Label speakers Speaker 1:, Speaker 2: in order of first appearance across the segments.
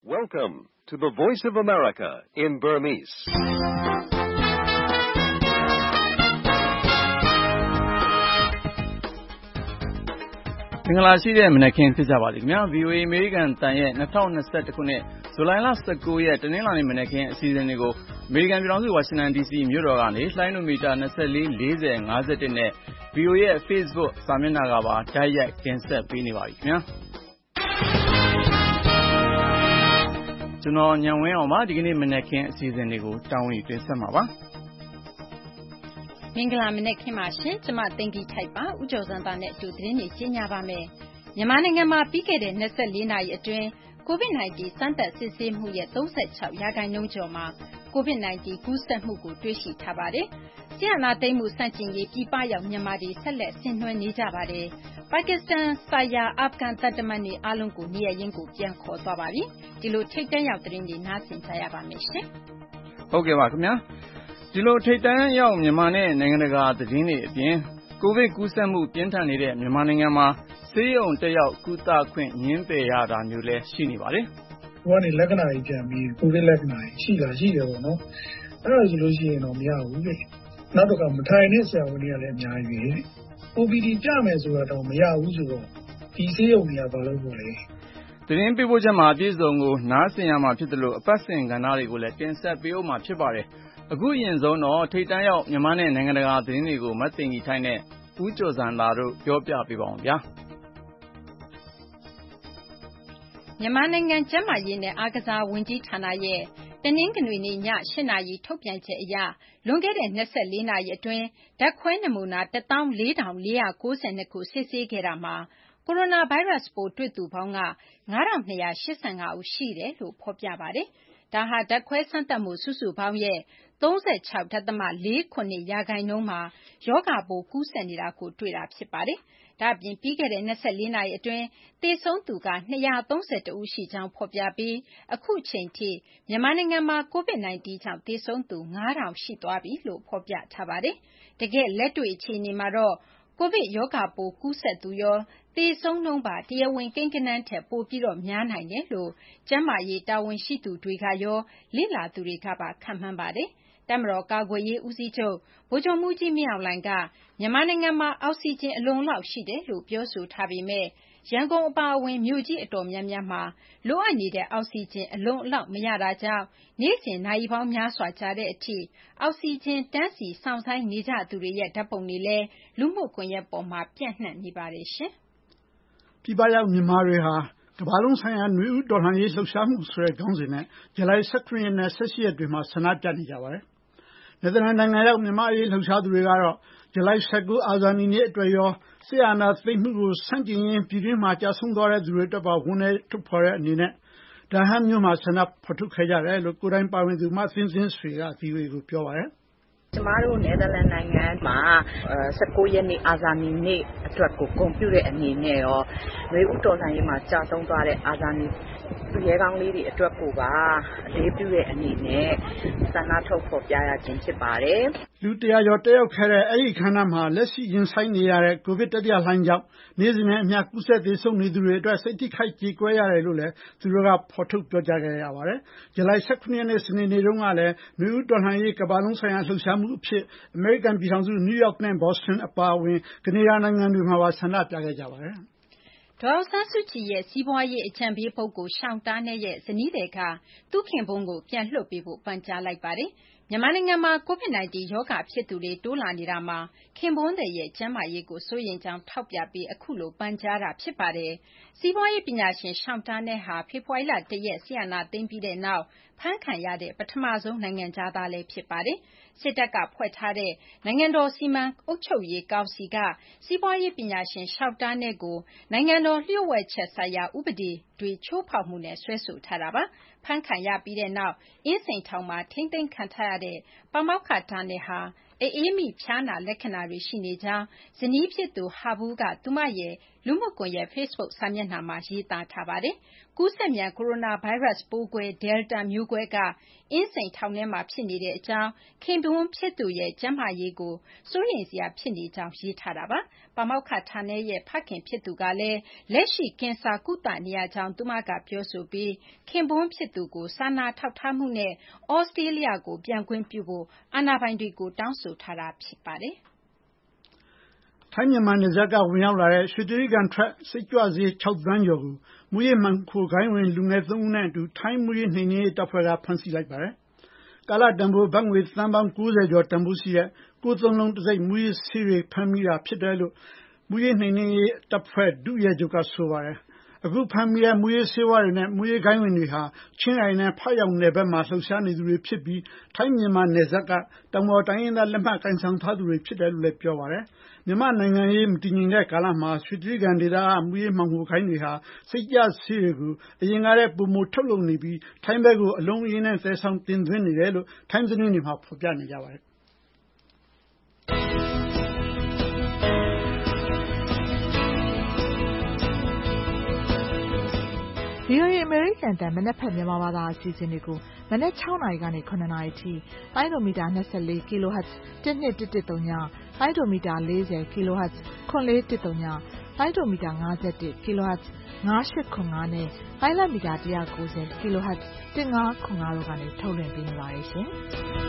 Speaker 1: Welcome to the Voice of America in Burmese.
Speaker 2: ။မင်္ဂလာရှိတဲ့မနက်ခင်းဖြစ်ကြပါလိမ့်ခင်ဗျာ VOA အမေရိကန်တန်ရဲ့2021ခုနှစ်ဇူလိုင်လ19ရက်တနင်္လာနေ့မနက်ခင်းအစီအစဉ်တွေကိုအမေရိကန်ပြည်ထောင်စုဝါရှင်တန် DC မြို့တော်ကနေလှိုင်းနိုမီတာ24 40 51နဲ့ VOA ရဲ့ Facebook စာမျက်နှာကပါတိုက်ရိုက်တင်ဆက်ပေးနေပါပြီခင်ဗျာကျွန်တော်ညံဝင်းအောင်ပါဒီကနေ့မနက်ခင်းအစီအစဉ်တွေကိုတာဝန်ယူတင်ဆက်မှာပါ
Speaker 3: မင်္ဂလာမနက်ခင်းပါရှင်ကျမသိင်္ဂီထိုက်ပါဦးကျော်စံသားနဲ့အတူသတင်းတွေကြီးညာပါမယ်မြန်မာနိုင်ငံမှာပြီးခဲ့တဲ့24နာရီအတွင်း COVID-19 စမ်းသပ်စစ်ဆေးမှုရဲ့36ရာခိုင်နှုန်းကျော်မှာ COVID-19 ကူးစက်မှုကိုတွေ့ရှိထားပါတယ်ဆရာနာသိမ်းမှုစန့်ကျင်ရေးပြည်ပရောက်မြန်မာတွေဆက်လက်ဆင်နွှဲနေကြပါတယ်ပါကစ္စတန်ဆိုင်ရာအာဖဂန်တပ်တမန်တွေအားလုံးကိုနေရင်းကိုပြန်ခေါ်သွားပါပြီဒီလိုထိတ်တန့်ရောက်သတင်းတွေနားဆင်ကြရပါမယ်ရှင်
Speaker 2: ဟုတ်ကဲ့ပါခင်ဗျာဒီလိုထိတ်တန့်ရောက်မြန်မာနဲ့နိုင်ငံတကာသတင်းတွေအပြင်ကိုဗစ်ကူးစက်မှုပြင်းထန်နေတဲ့မြန်မာနိုင်ငံမှာဆေးရုံတက်ရောက်ကုသခွင့်ငြင်းပယ်ရတာမျိုးလည်းရှိနေပါတယ်
Speaker 4: ။ဟိုကနေလက္ခဏာတွေပြန်ပြီးကိုဗစ်လက္ခဏာတွေရှိတယ်ပေါ့နော်။အဲ့ဒါဆိုလို့ရှိရင်တော့မရဘူးလေ။နောက်တော့မထိုင်တဲ့ဆရာဝန်တွေကလည်းအများကြီးပဲ။ OPD ပြမယ်ဆိုတာတော့မရဘူးဆိုတော့ဒီဆေးရုံတွေကဘာလို့ပေါ့လဲ
Speaker 2: ။သတင်းပေးပို့ချက်မှာအပြည့်စုံကိုနားဆင်ရမှာဖြစ်တယ်လို့အပတ်စဉ်ကဏ္ဍတွေကိုလည်းတင်ဆက်ပေးအောင်မှာဖြစ်ပါတယ်။အခုအရင်ဆုံးတော့ထိတ်တန့်ရောက်မြန်မာနဲ့နိုင်ငံတကာသတင်းတွေကိုမသိင်ကြီးထိုင်းနဲ့ဦးကျော်စံသာတို့ပြောပြပေးပါအောင်ဗျာ
Speaker 3: မြန်မာနိုင်ငံကျန်းမာရေးနဲ့အားကစားဝန်ကြီးဌာနရဲ့တနင်္ဂနွေနေ့ည8:00နာရီထုတ်ပြန်ချက်အရလွန်ခဲ့တဲ့24နာရီအတွင်းဓာတ်ခွဲနမူနာ 14492 ခုစစ်ဆေးခဲ့တာမှာကိုရိုနာဗိုင်းရပ်စ်ပိုးတွေ့သူပေါင်းက 9285 ဦးရှိတယ်လို့ဖော်ပြပါတယ်။ဒါဟာဓာတ်ခွဲစမ်းသပ်မှုစုစုပေါင်းရဲ့ 36.47% ရာခိုင်နှုန်းမှာရောဂါပိုးကူးစက်နေတာကိုတွေ့တာဖြစ်ပါတယ်။ဒါ့အပြင်ပြီးခဲ့တဲ့24နာရီအတွင်းသေဆုံးသူက231ဦးရှိကြောင်းဖော်ပြပြီးအခုချိန်ထိမြန်မာနိုင်ငံမှာ COVID-19 ကြောင့်သေဆုံးသူ9000ရှိသွားပြီလို့ဖော်ပြထားပါတယ်။တကယ်လက်တွေ့အခြေအနေမှာတော့ကိုဗစ်ရောဂါပိုးကူးစက်သူရောသေဆုံးနှုန်းပါတရားဝင်ကိန်းဂဏန်းထက်ပိုပြီးတော့များနိုင်တယ်လို့ကျန်းမာရေးတာဝန်ရှိသူတွေကရောလေ့လာသူတွေကပါခန့်မှန်းပါတယ်။တပ်မတော်ကာကွယ်ရေးဦးစီးချုပ်ဗိုလ်ချုပ်မှူးကြီးမင်းအောင်လှိုင်ကမြန်မာနိုင်ငံမှာအောက်ဆီဂျင်အလုံအလောက်ရှိတယ်လို့ပြောဆိုထားပေမဲ့ရန်ကုန်အပါအဝင်မြို့ကြီးအတော်များများမှာလိုအပ်နေတဲ့အောက်ဆီဂျင်အလုံအလောက်မရတာကြောင့်နေ့စဉ်နာရီပေါင်းများစွာကြာတဲ့အထိအောက်ဆီဂျင်တန်းစီစောင့်ဆိုင်းနေကြသူတွေရဲ့ဓာတ်ပုံတွေလည်းလူမှုကွန်ရက်ပေါ်မှာပြန့်နှံ့နေပါတယ်ရှင်
Speaker 4: ။ပြည်ပရောက်မြန်မာတွေဟာကမ္ဘာလုံးဆိုင်ရာຫນွေဦးတော်လှန်ရေးလှုပ်ရှားမှုဆိုတဲ့ခေါင်းစဉ်နဲ့ဇူလိုင်19ရက်နဲ့18ရက်တွေမှာဆန္ဒပြနေကြပါတယ်။နယ်သာလန်နိုင်ငံရောက်မြန်မာအရေးလှုပ်ရှားသူတွေကတော့ဇူလိုင်19အာဇာနည်နေ့အတွက်ရောစစ်အာဏာသိမ်းမှုကိုဆန့်ကျင်ရင်းပြည်တွင်းမှာကြာဆုံးသွားတဲ့သူတွေအတွက်ပါဝန်내ထုတ်ဖော်တဲ့အနေနဲ့ဒါဟမ်းမြို့မှာဆန္ဒဖော်ထုတ်ခဲ့ကြတယ်လို့ကိုယ်တိုင်ပါဝင်သူမသင်းသင်းဆွေက VOA ကိုပြောပါတယ်
Speaker 5: ကျမတို့နယ်သာလန်နိုင်ငံမှာ19ရက်နေ့အာဇာနည်နေ့အတွက်ကိုဂုဏ်ပြုတဲ့အနေနဲ့ရောຫນွေဦးတော်လှန်ရေးမှာကြာဆုံးသွားတဲ့အာဇာနည်သူရဲကောင်းလေးတွေအတွက်ကိုပါအလေးပြုတဲ့အနေနဲ့ဆန္ဒထုတ်ဖော်ပြရခြင်းဖြစ်ပါတယ်
Speaker 4: လူ100ကျော်တက်ရောက်ခဲ့တဲ့အဲ့ဒီခမ်းနားမှာလက်ရှိရင်ဆိုင်နေရတဲ့ကိုဗစ်တတိယလှိုင်းကြောင့်နေ့စဉ်နဲ့အမျှကူးစက်သေးဆုံးနေသူတွေအတွက်စိတ်ထိခိုက်ကြေကွဲရတယ်လို့လည်းသူတို့ကဖော်ထုတ်ပြောကြားခဲ့ရပါတယ်ဇူလိုင်19ရက်နေ့စနေနေ့တုန်းကလည်းຫນွေဦးတော်လှန်ရေးကမ္ဘာလုံးဆိုင်ရာလှုပ်ရှားမှုအဖြစ်အမေရိကန်ပြည်ထောင်စုနယူးယောက်နဲ့ဘော့စတွန်အပါအဝင်ကနေဒါနိုင်ငံတွေမှာပါဆန္ဒပြခဲ့ကြပါတယ်
Speaker 3: ဒေါ်အောင်ဆန်းစုကြည်ရဲ့စီးပွားရေးအကြံပေးပုဂ္ဂိုလ်ရှောင်းတားနဲ့ရဲ့ဇနီးသည်ကသူ့ခင်ပွန်းကိုပြန်လွှတ်ပေးဖို့ပန်ကြားလိုက်ပါတယ်။မြန်မာနိုင်ငံမှာ COVID-19 ရောဂါဖြစ်သူတွေတိုးလာနေတာမှာခင်ပွန်းသည်ရဲ့ကျန်းမာရေးကိုစိုးရိမ်ကြောင်းထောက်ပြပြီးအခုလိုပန်ကြားတာဖြစ်ပါတယ်။စီးပွားရေးပညာရှင်ရှောင်းတားနဲ့ဟာဖေဖော်ဝါရီလ1ရက်ဆီယနာသိမ်းပြီးတဲ့နောက်ဖမ်းခံရတဲ့ပထမဆုံးနိုင်ငံသားလည်းဖြစ်ပါတယ်။စစ်တပ်ကဖွဲ့ထားတဲ့နိုင်ငံတော်စီမံအုပ်ချုပ်ရေးကောင်စီကစီးပွားရေးပညာရှင်ရှောက်တားနဲ့ကိုနိုင်ငံတော်လျှို့ဝှက်ချက်ဆိုင်ရာဥပဒေတွေချိုးဖောက်မှုနဲ့စွဲဆိုထားတာပါ။ဖမ်းခံရပြီးတဲ့နောက်အင်းစိန်ထောင်မှာထိန်းသိမ်းခံထားရတဲ့ပါမောက္ခတာနဲ့ဟာအေးမိဖျားနာလက္ခဏာတွေရှိနေကြောင်းဇနီးဖြစ်သူဟာဘူးကသူမရဲ့လူမှုကွန်ရက် Facebook စာမျက်နှာမှာ ရေးသားထားပါတယ်။ ကူးစက်မြန် ကိုရိုနာဗိုင်းရပ်စ်ပိုးကွဲ Delta မျိုးကွဲက အင်းစိန်ထောင်ထဲမှာ ဖြစ်နေကြောင်း၊ ခင်ပွန်းဖြစ်သူရဲ့ ကျန်းမာရေးကို စိုးရိမ်စရာ ဖြစ်နေကြောင်း ရေးထားတာပါ။ ပါမောက္ခ Tanel ရဲ့ ဖခင်ဖြစ်သူကလည်း လက်ရှိ ကင်ဆာကုသနေရကြောင်း သူမက ပြောဆိုပြီး ခင်ပွန်းဖြစ်သူကို စာနာထောက်ထားမှုနဲ့ သြစတြေးလျကို ပြန်ခွင့်ပြုဖို့ အာဏာပိုင်တွေကို တောင်းဆိုထားတာ ဖြစ်ပါတယ်။
Speaker 4: ထိုင်းမြန်မာနယ်စပ်က ဝင်ရောက်လာတဲ့ ရွှေတြိဂံထွက် စိတ်ကြွဆေး 6 သန်းကျော်ကို မူးယစ်မှောင်ခိုဂိုဏ်းဝင် လူငယ် 3 ဦးနဲ့အတူ ထိုင်းမူးယစ်နှိမ်နင်းရေးတပ်ဖွဲ့က ဖမ်းဆီးလိုက်ပါတယ်။ ကာလတန်ဖိုး ဘတ်ငွေ သန်းပေါင်း 90 ကျော် တန်ဖိုးရှိတဲ့ 999 တံဆိပ် မူးယစ်ဆေးတွေ ဖမ်းမိတာဖြစ်တယ်လို့ မူးယစ်နှိမ်နင်းရေးတပ်ဖွဲ့ ဒုရဲချုပ်က ဆိုပါတယ်။ အခုဖမ်းမိတဲ့ မူးယစ်ဆေးဝါးတွေနဲ့ မူးယစ်ဂိုဏ်းဝင်တွေဟာ ချင်းရိုင်နဲ့ ဖားယောင်နယ်ဘက်မှာ လှုပ်ရှားနေသူတွေဖြစ်ပြီး ထိုင်းမြန်မာနယ်စပ်က တောင်ပေါ်တိုင်းရင်းသားလက်မှတ် ကိုင်ဆောင်ထားသူတွေ ဖြစ်တယ်လို့လည်း ပြောပါတယ်။ မြန်မာ့နိုင်ငံရေး မတည်ငြိမ်တဲ့ကာလမှာ ရွှေတြိဂံဒေသက မူးယစ်မှောင်ခိုဂိုဏ်းတွေဟာ စိတ်ကြွဆေးတွေကို အရင်ကထက် ပိုမိုထုတ်လုပ်နေပြီး ထိုင်းဘက်ကို အလုံးအရင်းနဲ့ သယ်ဆောင်တင်သွင်းနေတယ်လို့ ထိုင်းသတင်းတွေမှာ ဖော်ပြနေကြပါတယ်။
Speaker 6: VOA အမေရိကန်အသံ မနက်ဖြန်မြန်မာဘာသာအစီအစဉ်တွေကို မနက် 6 နာရီကနေ 7 နာရီအထိလိုင်းဒိုမီတာ 24 kHz 12110 လိုင်းဒိုမီတာ 40 kHz 9410 လိုင်းဒိုမီတာ 51 kHz 9805 နဲ့ လိုင်းလတ်မီတာ 190 kHz 1505 တို့ကနေ ထုတ်လွှင့်ပေးနေပါတယ်ရှင်။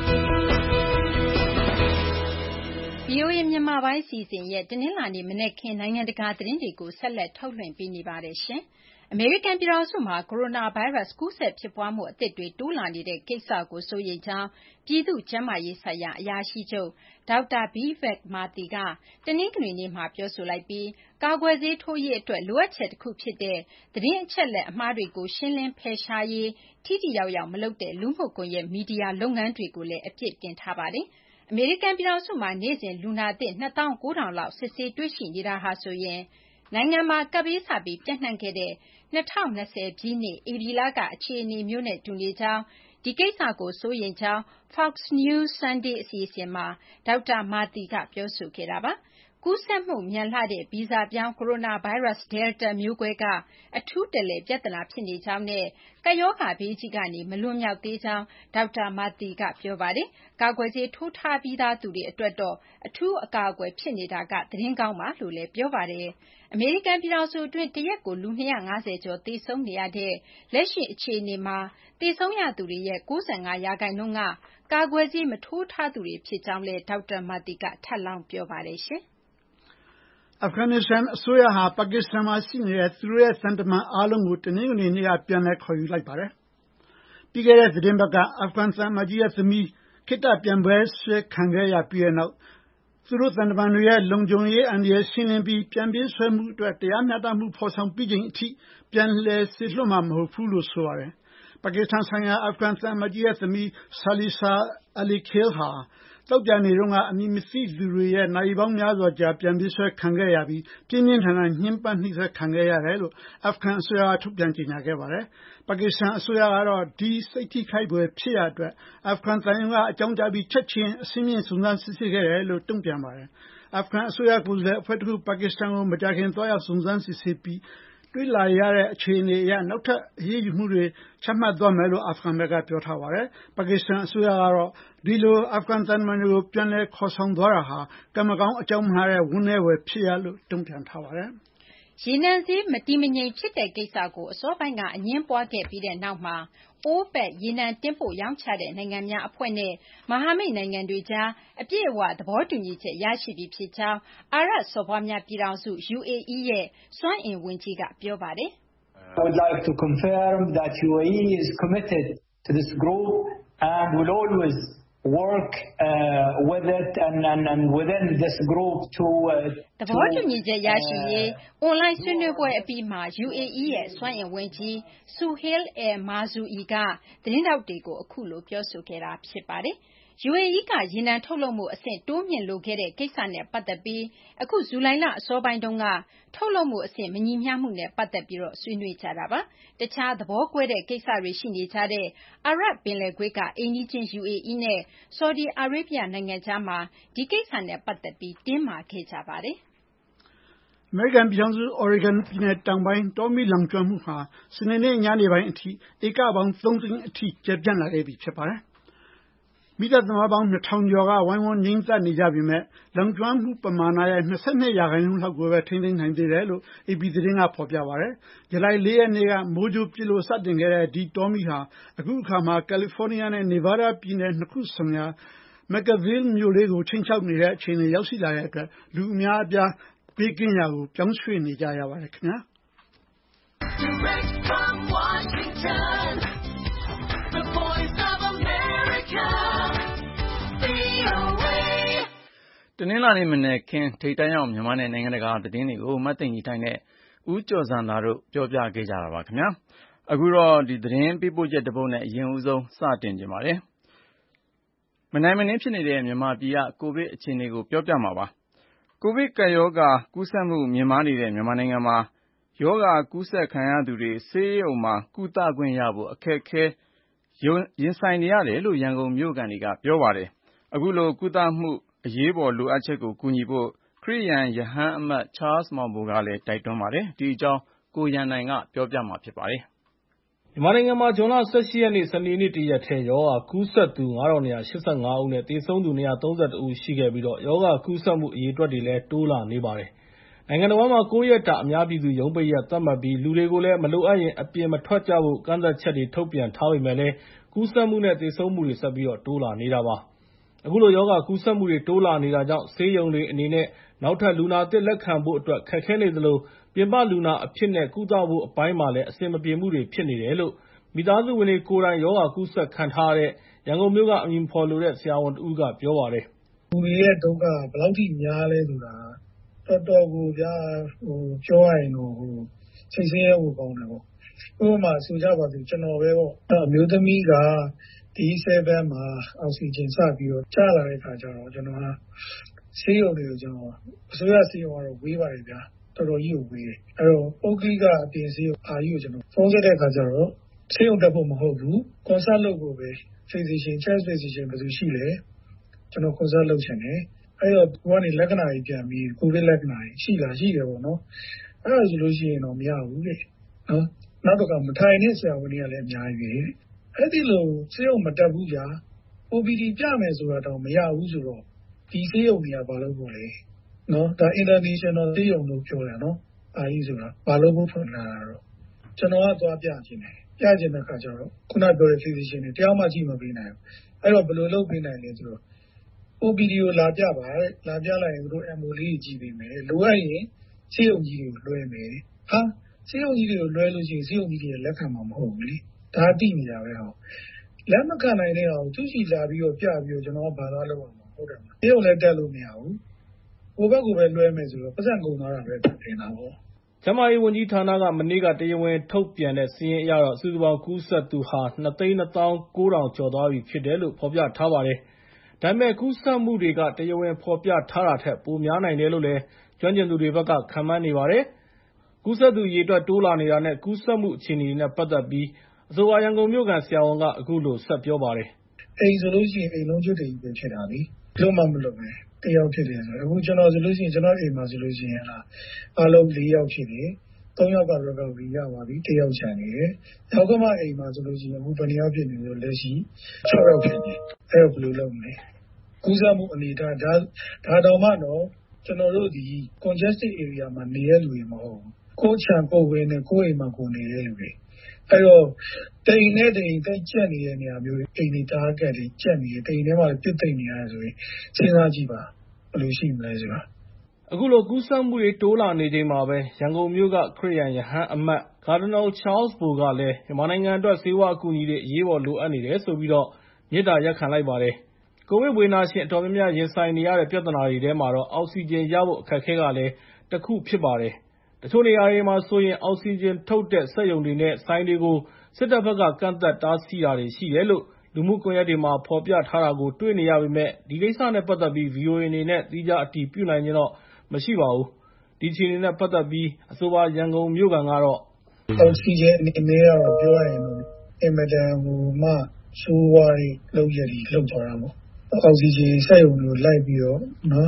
Speaker 3: VOA မြန်မာပိုင်းအစီအစဉ်ရဲ့ တနင်္လာနေ့ မနက်ခင်း နိုင်ငံတကာသတင်းတွေကို ဆက်လက် ထုတ်လွှင့်ပေးနေပါတယ်။ အမေရိကန်ပြည်ထောင်စုမှာ ကိုရိုနာဗိုင်းရပ်စ် ကူးစက်ဖြစ်ပွားမှု အသစ်တွေ တိုးလာနေတဲ့ကိစ္စကို စိုးရိမ်ကြောင်း ပြည်သူ့ကျန်းမာရေးဆိုင်ရာ အရာရှိချုပ် ဒေါက်တာ Vivek Murthy က တနင်္ဂနွေနေ့မှာ ပြောဆိုလိုက်ပြီး ကာကွယ်ဆေးထိုးရေးအတွက် လိုအပ်ချက်တခုဖြစ်တဲ့ သတင်းအချက်အလက် အမှားတွေကို ရှင်းလင်းဖယ်ရှားရေး ထိထိရောက်ရောက် မလုပ်တဲ့ လူမှုကွန်ရက် မီဒီယာလုပ်ငန်းတွေကိုလည်း အပြစ်တင်ထားပါတယ်။ အမေရိကန်ပြည်ထောင်စုမှာ နေ့စဉ် လူနာသစ် 290,000 လောက် စစ်ဆေးတွေ့ရှိနေတာဟာဆိုရင် နိုင်ငံမှာ ကပ်ဘေးစပြီး ပျံ့နှံ့ခဲ့တဲ့ ၂၀၂၀ ပြည့်နှစ် ဧပြီလက အခြေအနေမျိုးနဲ့ တူနေကြောင်း၊ ဒီကိစ္စကို စိုးရိမ်ကြောင်း Fox News Sunday အစီအစဉ်မှာ ဒေါက်တာ Murthy က ပြောဆိုခဲ့တာပါ။ ကူးစက်မှုမြန်လှတဲ့ ဗီဇပြောင်း ကိုရိုနာဗိုင်းရပ်စ် Delta မျိုးကွဲက အထူးတလည် ပြဿနာဖြစ်နေကြောင်းနဲ့ ကပ်ရောဂါဘေးကြီးကနေ မလွန်မြောက်သေးကြောင်း ဒေါက်တာ Murthy က ပြောပါတယ်။ ကာကွယ်ဆေး ထိုးထားပြီးသူတွေအတွက်တော့ အထူးအကာအကွယ် ဖြစ်နေတာက သတင်းကောင်းပါလို့လည်း ပြောပါတယ်။ အမေရိကန်ပြည်ထောင်စုအတွင်း တရက်ကို လူ 250 ကျော် သေဆုံးနေရတဲ့ လက်ရှိအခြေအနေမှာ သေဆုံးရသူတွေရဲ့ ၉၅ ရာခိုင်နှုန်းက ကာကွယ်ဆေး မထိုးထားသူတွေ ဖြစ်ကြောင်းလည်း ဒေါက်တာ Murthy က ထပ်လောင်း ပြောပါတယ်။
Speaker 4: အာဖဂန်နစ္စတန်အစိုးရဟာ ပါကစ္စတန်မှာရှိနေတဲ့ သူတို့ရဲ့သံတမန်အားလုံးကို တနင်္ဂနွေနေ့က ပြန်လည်ခေါ်ယူလိုက်ပါတယ်။ ပြီးခဲ့တဲ့သီတင်းပတ်က အာဖဂန်သံအမတ်ကြီးရဲ့သမီး ခေတ္တပြန်ပေးဆွဲခံခဲ့ရပြီးတဲ့နောက် သူတို့သံတမန်တွေရဲ့ လုံခြုံရေးအန္တရာယ် ရှင်းလင်းပြီး ပြန်ပေးဆွဲမှုအတွက် တရားမျှတမှု ဖော်ဆောင်ပြီးချိန်အထိ ပြန်လည်စေလွှတ်မှာ မဟုတ်ဘူးလို့ ဆိုပါတယ်။ ပါကစ္စတန်ဆိုင်ရာ အာဖဂန်သံအမတ်ကြီးရဲ့သမီး Silsila Alikhil ဟာ သောကြာနေ့တုန်းက အမည်မသိသူတွေရဲ့ နာရီပေါင်းများစွာကြာ ပြန်ပေးဆွဲခံခဲ့ရပြီး ပြင်းပြင်းထန်ထန် ညှဉ်းပန်းနှိပ်စက်ခံခဲ့ရတယ်လို့ အာဖဂန်အစိုးရက ထုတ်ပြန်ကြေညာခဲ့ပါတယ်။ ပါကစ္စတန်အစိုးရကတော့ ဒီစိတ်ထိခိုက်ဖွယ် ဖြစ်ရပ်အတွက် အာဖဂန်သံရုံးက အကြောင်းကြားပြီး ချက်ချင်း အဆင့်မြင့် စုံစမ်းစစ်ဆေးခဲ့တယ်လို့ တုံ့ပြန်ပါတယ်။ အာဖဂန်အစိုးရ ကိုယ်စားလှယ်အဖွဲ့တခု ပါကစ္စတန်ကို မကြာခင် သွားရောက် စုံစမ်းစစ်ဆေးပြီး တွေ့လာရတဲ့ အခြေအနေအရ နောက်ထပ် အရေးယူမှုတွေ ချမှတ်သွားမယ်လို့ အာဖဂန်ဘက်က ပြောထားပါတယ်။ ပါကစ္စတန်အစိုးရကတော့ ဒီလို အာဖဂန်သံတမန်တွေကို ပြန်လည်ခေါ်ဆောင်သွားတာဟာ ကံမကောင်း အကြောင်းမလှစွာနဲ့ ဝမ်းနည်းဖွယ်ဖြစ်ရပ်လို့ တုံ့ပြန်ထားပါတယ်။
Speaker 3: ရေနံဈေး မတည်မငြိမ်ဖြစ်တဲ့ကိစ္စကို အစောပိုင်းက အငြင်းပွားခဲ့ပြီးနောက်မှာ OPEC ရေနံတင်ပို့ရောင်းချတဲ့ နိုင်ငံများအဖွဲ့နဲ့ မဟာမိတ်နိုင်ငံတွေကြား အပြည့်အဝ သဘောတူညီချက် ရရှိပြီဖြစ်ကြောင်း အာရပ်စော်ဘွားများပြည်ထောင်စု UAE ရဲ့ စွမ်းအင်ဝန်ကြီးက ပြောပါတယ်။ သဘောတူညီချက် ရရှိရေး အွန်လိုင်းဆွေးနွေးပွဲအပြီးမှာ UAE ရဲ့ စွမ်းအင်ဝန်ကြီး Suhail al-Mazrouei က သတင်းထောက်တွေကို အခုလို ပြောဆိုခဲ့တာ ဖြစ်ပါတယ်။ UAE က ရေနံထုတ်လုပ်မှုအဆင့် တိုးမြှင့်လိုခဲ့တဲ့ကိစ္စနဲ့ ပတ်သက်ပြီး အခု ဇူလိုင်လ အစောပိုင်းတုန်းက ထုတ်လုပ်မှုအဆင့် မညီမျှမှုနဲ့ ပတ်သက်ပြီး ဆွေးနွေးကြတာပါ။ တခြား သဘောကွဲတဲ့ကိစ္စတွေ ရှိနေကြတဲ့ အာရပ်ပင်လယ်ကွေ့က အိမ်နီးချင်း UAE နဲ့ ဆော်ဒီအာရေဗျနိုင်ငံကြားမှာ ဒီကိစ္စနဲ့ ပတ်သက်ပြီး တင်းမာခဲ့ကြပါတယ်။
Speaker 4: အမေရိကန်ပြည်ထောင်စု Oregon ပြည်နယ်တောင်ပိုင်းတောမီးလောင်ကျွမ်းမှုဟာစနေနေ့ညနေပိုင်းအထိဧကပေါင်း3 သိန်းအထိကျယ်ပြန့်လာခဲ့ပြီဖြစ်ပါတယ်။မိသားသမားပေါင်း2000ကျော်ကဝိုင်းဝန်းငြိမ်းသတ်နေကြပေမဲ့လောင်ကျွမ်းမှုပမာဏရဲ့22%လောက်ကိုပဲထိန်းသိမ်းနိုင်သေးတယ်လို့ AP သတင်းကဖော်ပြပါတယ်။ဇူလိုင်4 ရက်နေ့ကမိုးကြိုးပစ်လို့စတင်ခဲ့တဲ့ဒီတောမီးဟာအခုအခါမှာကယ်လီဖိုးနီးယားနဲ့နေဗားဒါးပြည်နယ်နှစ်ခုဆောင်ရာMcAllen မြို့လေးကိုချိန်ချောက်နေတဲ့အခြေအနေရောက်ရှိလာတဲ့အတွက်လူအများအပြားဘေးကင်းရာကိုပြောင်းရွှေ့နေကြရပါတယ်ခင်ဗျာ။
Speaker 7: Direct from Washington, the voice of America, VOA.
Speaker 2: တနင်္လာနေ့မနေ့ကထိပ်တန်းရောက်မြန်မာနဲ့နိုင်ငံတကာသတင်းတွေကိုမသိင်ကြီးတိုင်းနဲ့ဦးကျော်စံသာတို့ပြောပြခဲ့ကြတာပါခင်ဗျာ။အခုတော့သတင်းပေးပို့ချက်တစ်ပုဒ်နဲ့အရင်ဦးဆုံးစတင်ကြပါမယ်။မနိုင်မနင်းဖြစ်နေတဲ့မြန်မာပြည်ကကိုဗစ်အခြေအနေကိုပြောပြမှာပါ။ကိုဗစ်ကပ်ရောဂါကူးစက်မှုမြင့်မားနေတဲ့မြန်မာနိုင်ငံမှာရောဂါကူးစက်ခံရသူတွေဆေးရုံမှာကုသခွင့်ရဖို့အခက်အခဲရင်ဆိုင်နေရတယ်လို့ရန်ကုန်မြို့ခံတွေကပြောပါတယ်။အခုလိုကုသမှုအရေးပေါ်လိုအပ်ချက်ကိုကူညီဖို့ခရစ်ယာန်ရဟန်းအမတ် Charles Maung Bo ကလည်းတိုက်တွန်းပါတယ်။ဒီအကြောင်းကိုရန်နိုင်ကပြောပြမှာဖြစ်ပါတယ်။
Speaker 8: မြန်မာနိုင်ငံမှာဇွန်လ18ရက်နေ့စနေနေ့တရက်ထဲရောဂါကူးစက်သူ9285ဦးနဲ့သေဆုံးသူ232ဦးရှိခဲ့ပြီးရောဂါကူးစက်မှုအရေအတွက်တွေလည်းတိုးလာနေပါတယ်။နိုင်ငံတော်မှာ9ရက်တာအများပြည်သူရုံးပိတ်ရက်သတ်မှတ်ပြီးလူတွေကိုလည်းမလိုအပ်ရင်အပြင်မထွက်ကြဖို့ကန့်သတ်ချက်တွေထုတ်ပြန်ထားပေမဲ့လည်းကူးစက်မှုနဲ့သေဆုံးမှုတွေဆက်ပြီးတိုးလာနေတာပါ။အခုလိုရောဂါကူးစက်မှုတွေတိုးလာနေတာကြောင့်ဆေးရုံတွေအနေနဲ့နောက်ထပ်လူနာအသစ်လက်ခံဖို့အတွက်ခက်ခဲနေသလိုပြင်ပလူနာအဖြစ်နဲ့ကုသဖို့အပိုင်းမှာလည်းအဆင်မပြေမှုတွေဖြစ်နေတယ်လို့မိသားစုဝင်တွေကိုယ်တိုင်ရောဂါကူးစက်ခံထားရတဲ့ရန်ကုန်မြို့ကအမည်မဖော်လိုတဲ့ဆရာဝန်တဦးကပြောပါတယ်
Speaker 9: ။လူတွေရဲ့ဒုက္ခဘယ်လောက်ထိများလဲဆိုတာတော်တော်ကိုဗျာပြောရရင်တော့စိတ်ဆင်းရဲဖို့ကောင်းတယ်ပေါ့။ဥပမာဆိုကြပါစို့ကျွန်တော်ပဲပေါ့အမျိုးသမီးကD7 မှာအောက်ဆီဂျင်စပြီးတော့ကျလာတဲ့ခါကျတော့ကျွန်တော်ကဆေးရုံတွေကိုကျွန်တော်အစိုးရဆေးရုံကတော့ဝေးပါတယ်ဗျာတော်တော်ကြီးကိုဝေးတယ်။အဲ့တော့ပုဂ္ဂလိကအပြင်ဆေးရုံအားကြီးကိုကျွန်တော်ဖုန်းဆက်တဲ့ခါကျတော့ဆေးရုံတက်ဖို့မဟုတ်ဘူးကွန်ဆတ်လုပ်ဖို့ပဲ physician chest physician ဘယ်သူရှိလဲကျွန်တော်ကွန်ဆတ်လုပ်ချင်တယ်အဲ့တော့ကိုကနေလက္ခဏာကြီးပြန်ပြီးကိုဗစ်လက္ခဏာကြီးရှိလားရှိတယ်ပေါ့နော်အဲ့ဒါဆိုလို့ရှိရင်တော့မရဘူးလေနော်နောက်တော့မထိုင်တဲ့ဆရာဝန်တွေကလည်းအများကြီးပဲအဲ့ဒီလိုဆေးရုံမတက်ဘူးကြာ OPD ပြမယ်ဆိုတာတော့မရဘူးဆိုတော့ဒီဆေးရုံတွေကဘာလို့ပေါ့လဲနော်ဒါ international ဆေးရုံလို့ပြောတယ်နော်အားကြီးဆိုတာဘာလို့ဖို့ဖွင့်လာတာတော့ကျွန်တော်ကသွားပြခြင်းတယ်ပြခြင်းတဲ့ခါကျတော့ခုနပြောတဲ့ physician တွေတယောက်မှကြည့်မပေးနိုင်ဘူးအဲ့တော့ဘယ်လိုလုပ်ပေးနိုင်လဲဆိုတော့ OPD ကိုလာပြပါတဲ့လာပြလိုက်ရင်တို့ MO လေးကြီးပေးမယ်လိုအပ်ရင်ဆေးရုံကြီးတွေကိုလွှဲမယ်ဟာဆေးရုံကြီးတွေကိုလွှဲလို့ရှိရင်ဆေးရုံကြီးတွေလက်ခံမှာမဟုတ်ဘူးလေဒါတိနေတာပဲဟောလက်မခံနိုင်တဲ့အောင်သူရှိလာပြီးတော့ပြပြီးတော့ကျွန်တော်ကဘာသာလုပ်အောင်ဟုတ်တယ်မလားဆေးရုံလည်းတက်လို့မရဘူးကိုဘက်ကိုပဲလွှဲမယ်ဆိုတော့ပတ်စံကုန်သွားတာပဲတင်တာပေါ့
Speaker 8: ကျန်းမာရေးဝန်ကြီးဌာနကမနေ့ကတရားဝင်ထုတ်ပြန်တဲ့စာရင်းအရတော့စုစုပေါင်းကူးစက်သူဟာ2,29,000 ကျော်သွားပြီဖြစ်တယ်လို့ဖော်ပြထားပါတယ်။ဒါပေမဲ့ကူးစက်မှုတွေကတရားဝင်ဖော်ပြထားတာထက်ပိုများနိုင်တယ်လို့လည်းကျွမ်းကျင်သူတွေဘက်ကခန့်မှန်းနေပါတယ်။ကူးစက်သူအရေအတွက်တိုးလာနေတာနဲ့ကူးစက်မှုအခြေအနေတွေနဲ့ပတ်သက်ပြီးအဆိုပါရန်ကုန်မြို့ခံဆရာဝန်ကအခုလိုဆက်ပြောပါတယ်
Speaker 9: ။အိမ်ဆိုလို့ရှိရင်အိမ်လုံးကျွတ်တွေပဲဖြစ်တာလေ။လုံးမမလုပ်နဲ့။တယောက်ဖြစ်တယ်ဆိုတော့အခုကျွန်တော်ဆိုလို့ရှိရင်ကျွန်တော်အိမ်မှာဆိုလို့ရှိရင်အားလုံး4ယောက်ဖြစ်တယ်3ယောက်က recovery ရပါပြီ1ယောက်ချန်နေတယ်နောက်ကမှအိမ်မှာဆိုလို့ရှိရင်အခုဘယ်နှယောက်ဖြစ်နေလို့လက်ရှိ6ယောက်ဖြစ်နေအဲ့တော့ဘယ်လိုလုပ်မလဲကူးစက်မှုအနေဒါတော့မှတော့ကျွန်တော်တို့ဒီ congested area မှာနေတဲ့လူတွေမဟုတ်ဘူးကိုချန်ကိုဝင်နဲ့ကိုအိမ်မှာကိုနေတဲ့လူတွေအဲ့တော့တိမ်နဲ့တိမ်တက်ကျက်နေတဲ့နေရာမျိုးအိမ်တွေတားကက်တွေကျက်နေတယ်တိမ်ထဲမှာပြစ်သိမ့်နေရတယ်ဆိုရင်စဉ်းစားကြည့်ပါဘယ်လိုရှိမလဲဆိုတာ
Speaker 8: အခုလိုကူးစက်မှုတွေတိုးလာနေချိန်မှာပဲရန်ကုန်မြို့ကခရစ်ယာန်ရဟန်းအမတ် Cardinal Charles Bo ကလည်းမြန်မာနိုင်ငံအတွက်ဆေးဝါးအကူအညီတွေအရေးပေါ်လိုအပ်နေတယ်ဆိုပြီးမေတ္တာရပ်ခံလိုက်ပါတယ်။ကိုဗစ်ဝေဒနာရှင်အတော်များများရင်ဆိုင်နေရတဲ့ပြဿနာတွေထဲမှာတော့အောက်ဆီဂျင်ရဖို့အခက်အခဲကလည်းတစ်ခုဖြစ်ပါတယ်။တချို့နေရာတွေမှာဆိုရင်အောက်ဆီဂျင်ထုတ်တဲ့စက်ရုံတွေနဲ့ဆိုင်တွေကိုစစ်တပ်ဘက်ကကန့်သတ်တားဆီးတာတွေရှိတယ်လို့လူမှုကွန်ရက်တွေမှာဖော်ပြထားတာကိုတွေ့နေရပေမဲ့ဒီကိစ္စနဲ့ပတ်သက်ပြီး VOA အနေနဲ့သီးခြားအတည်ပြုနိုင်ခြင်းတော့မရှိပါဘူး။ဒီအခြေအနေနဲ့ပတ်သက်ပြီးအဆိုပါရန်ကုန်မြို့ခံကတော့
Speaker 9: အောက်ဆီဂျင်အနေနဲ့ကတော့ပြောရရင်အင်မတန်မှဆိုးဝါးတဲ့လုပ်ရည်လှုပ်သွားတာပေါ့အောက်ဆီဂျင်စက်ရုံတွေကိုလိုက်ပြီးတော့နော်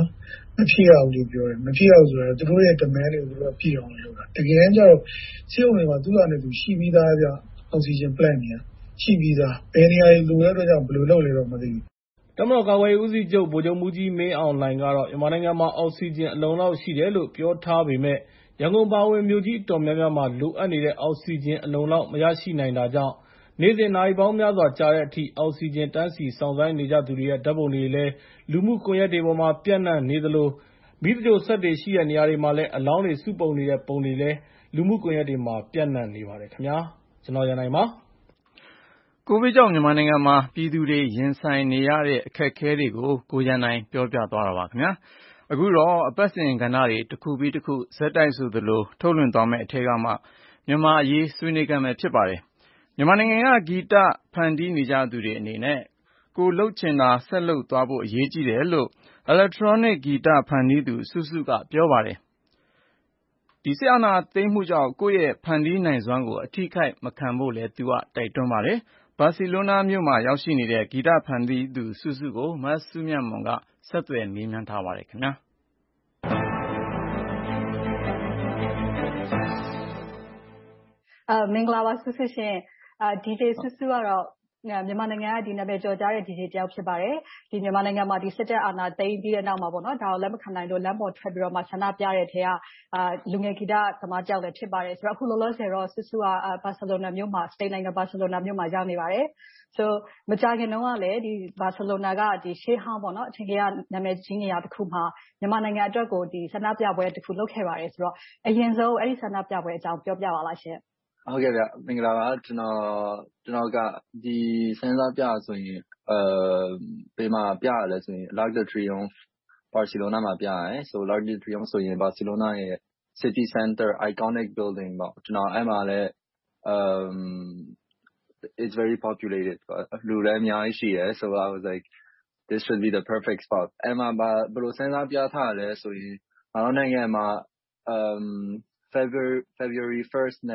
Speaker 9: မဖြစ်ရဘူးလို့ပြောတယ်မဖြစ်ရဘူးဆိုတော့သူတို့ရဲ့ demand တွေကိုသူတို့ကပြည့်အောင်လုပ်တာတကယ်တမ်းကျတော့ဆေးရုံတွေမှာသူ့ဟာနဲ့သူရှိပြီးသားကြအောက်ဆီဂျင် plant တွေကရှိပြီးသားဘယ်နေရာတွေလိုတဲ့အတွက်ကြောင့်ဘယ်လိုလုပ်လဲတော့မသိဘူး
Speaker 8: တပ်မတော်ကာကွယ်ရေးဦးစီးချုပ်ဗိုလ်ချုပ်မှူးကြီးမင်းအောင်လှိုင်ကတော့မြန်မာနိုင်ငံမှာအောက်ဆီဂျင်အလုံလောက်ရှိတယ်လို့ပြောထားပေမဲ့ရန်ကုန်ပါဝင်မြို့ကြီးအတော်များများမှာလိုအပ်နေတဲ့အောက်ဆီဂျင်အလုံလောက်မရရှိနိုင်တာကြောင့်နေ့စဉ်နာရီပေါင်းများစွာကြာတဲ့အထိအောက်ဆီဂျင်တန်းစီစောင့်ဆိုင်းနေကြသူတွေရဲ့ဓာတ်ပုံတွေလည်းလူမှုကွန်ရက်တွေပေါ်မှာပြန့်နှံ့နေသလိုမီးသဂြိုလ်စက်တွေရှိတဲ့နေရာတွေမှာလည်းအလောင်းတွေစုပုံနေတဲ့ပုံတွေလည်းလူမှုကွန်ရက်တွေမှာပြန့်နှံ့နေပါတယ်ခင်ဗျာကျွန်တော်ရန်နိုင်ပါ
Speaker 2: ကိုဗစ်ကြောင့်မြန်မာနိုင်ငံမှာပြည်သူတွေရင်ဆိုင်နေရတဲ့အခက်အခဲတွေကိုကိုရန်နိုင်ပြောပြသွားတာပါခင်ဗျာအခုတော့အပတ်စဉ်ကဏ္ဍတွေတစ်ခုပြီးတစ်ခုဇက်တိုက်ဆိုသလိုထုတ်လွှင့်သွားမယ့်အထက်ကမှမြန်မာအရေးဆွေးနွေးကြမယ်ဖြစ်ပါတယ်မြန်မာနိုင်ငံကဂီတဖန်တီးနေကြသူတွေအနေနဲ့ကိုလှုပ်ချင်တာဆက်လုပ်သွားဖို့အရေးကြီးတယ်လို့ Electronic ဂီတဖန်တီးသူစုစုကပြောပါတယ်စစ်အာဏာသိမ်းမှုကြောင့်ကိုယ့်ရဲ့ဖန်တီးနိုင်စွမ်းကိုအထိခိုက်မခံဖို့လည်းသူကတိုက်တွန်းပါတယ်ဘာစီလိုနာမြို့မှာရောက်ရှိနေတဲ့ဂီတဖန်တီးသူစုစုကိုမစုမြတ်မွန်ကဆက်သွယ်မေးမြန်းထားပါတယ်ခင်ဗျာ
Speaker 10: မင်္ဂလာပါစုစုရှင် DJ စုစုကတော့မြန်မာနိုင်ငံကဒီနာမည်ကျော်ကြားတဲ့ DJ တယောက်ဖြစ်ပါတယ်ဒီမြန်မာနိုင်ငံမှာဒီစစ်တပ်အာဏာသိမ်းပြီးတဲ့နောက်မှာပေါ့နော်ဒါကိုလက်မခံနိုင်လို့လမ်းပေါ်ထွက်ပြီးတော့မှဆန္ဒပြတဲ့ထဲကလူငယ်ဂီတသမားတယောက်လည်းဖြစ်ပါတယ်ဆိုတော့အခုလောလောဆယ်တော့စုစုကဘာစီလိုနာမြို့မှာစပိန်နိုင်ငံဘာစီလိုနာမြို့မှာရောက်နေပါတယ်ဆိုမကြာခင်တုန်းကလည်းဒီဘာစီလိုနာကဒီရှေးဟောင်းပေါ့နော်အထင်ကြီးကနာမည်ကြီးနေရာတစ်ခုမှာမြန်မာနိုင်ငံအတွက်ကိုဒီဆန္ဒပြပွဲတစ်ခုလုပ်ခဲ့ပါတယ်ဆိုတော့အရင်ဆုံးအဲ့ဒီဆန္ဒပြပွဲအကြောင်းပြောပြပါလားရှင်
Speaker 11: ဟုတ်ကဲ့ဗျမင်္ဂလာပါကျွန်တော်ကဒီစမ်းစာပြဆိုရင်ပေမှာပြရလဲဆိုရင် L'Arc de Triomphe ဘာစီလိုနာမှာပြရတယ်ဆို L'Arc de Triomphe ဆိုရင်ဘာစီလိုနာရဲ့ City Center iconic building ပေါ့ကျွန်တော်အဲ့မှာလဲit's very populated လူလည်းအများကြီးရှိတယ် so I was like this should be the perfect spot အဲ့မှာဘယ်လိုစမ်းစာပြထားလဲဆိုရင်ကျွန်တော်နိုင်ငံမှာFebruary 1st နဲ့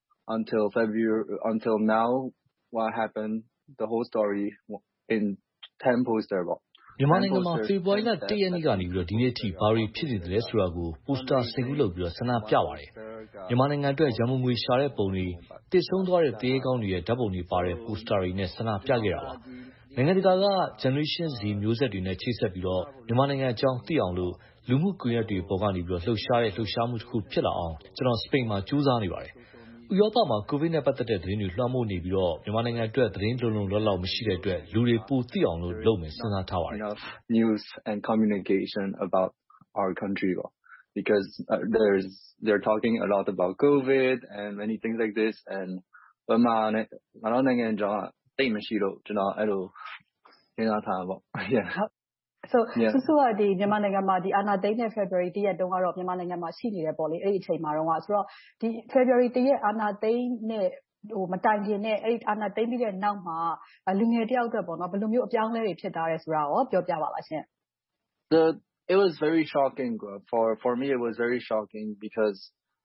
Speaker 11: until now what happened the whole story in 10 poster ပေါ့
Speaker 12: မြန်မာနိုင်ငံမှာဖေဖော်ဝါရီလ1ရက်နေ့ကနေပြီးတော့ဒီနေ့အထိဘာတွေဖြစ်နေသလဲဆိုတာကိုပိုစတာ10ခုလုပ်ပြီးတော့ဆန္ဒပြပါတယ်မြန်မာနိုင်ငံအတွက်ရန်ကုန်ငွေရှာတဲ့ပုံတွေတည်ဆုံးသွားတဲ့တရေကောင်းတွေရဲ့ဓာတ်ပုံတွေပါတဲ့ပိုစတာတွေနဲ့ဆန္ဒပြခဲ့တာပါနိုင်ငံတကာက Generation Z မျိုးဆက်တွေနဲ့ချိတ်ဆက်ပြီးတော့မြန်မာနိုင်ငံအကြောင်းသိအောင်လို့လူမှုကွန်ရက်တွေပေါ်ကနေပြီးတော့လှုပ်ရှားမှုတစ်ခုဖြစ်လာအောင်ကျွန်တော်စပိန်မှာကြိုးစားနေပါတယ်ဥရောပမှာကိုဗစ်နဲ့ပတ်သက်တဲ့သတင်းတွေလွှမ်းမိုးနေပြီးတော့မြန်မာနိုင်ငံအတွက်သတင်းလုံလောက်မရှိတဲ့အတွက်လူတွေပိုသိအောင်လို့လုပ်မယ်စဉ်းစားထားပါတယ်
Speaker 11: news and communication about our country because they're talking a lot about COVID and many things like this and ဘာမှနိုင်ငံကြောင်းတိတ်မရှိလို့ကျွန်တော်အဲ့လိုစဉ်းစားထားတာပေါ့
Speaker 10: so စုစုကဒီမြန်မာနိုင်ငံမှာဒီအာဏာသိမ်းတဲ့ February 1ရက်တုန်းကတော့မြန်မာနိုင်ငံမှာရှိနေတယ်ပေါ့လေအဲ့ဒီအချိန်မှာတော့ဆိုတော့ဒီ February 1ရက်အာဏာသိမ်းနဲ့မတိုင်ခင်နဲ့အဲ့ဒီအာဏာသိမ်းပြီးတဲ့နောက်မှာလူငယ်တယောက်အတွက်ပေါ့နော်ဘယ်လိုမျိုးအပြောင်းအလဲတွေဖြစ်သွားလဲဆိုတာရောပြောပြပါလားရှင်
Speaker 11: It was very shocking for me it was very shocking because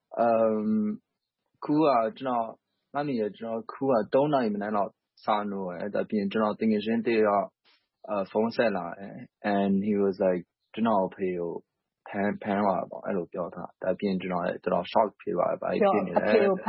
Speaker 11: ခုကကျွန်တော်မှတ်မိတယ်ကျွန်တော်ခုက3နာရီမနက်တော့စာနိုးတယ်ဒါပြင်ကျွန်တော်တင်ငယ်ချင်းတယောက်ဖုန်းဆက်လာတယ် and he was like ကျွန်တော်ဖေကိုဖမ်းသွားပေါ့အဲ့လိုပြောထားဒါပြင်ကျွန်တော် shock ဖြစ်သွားတယ်ဘာဖြစ်နေလဲ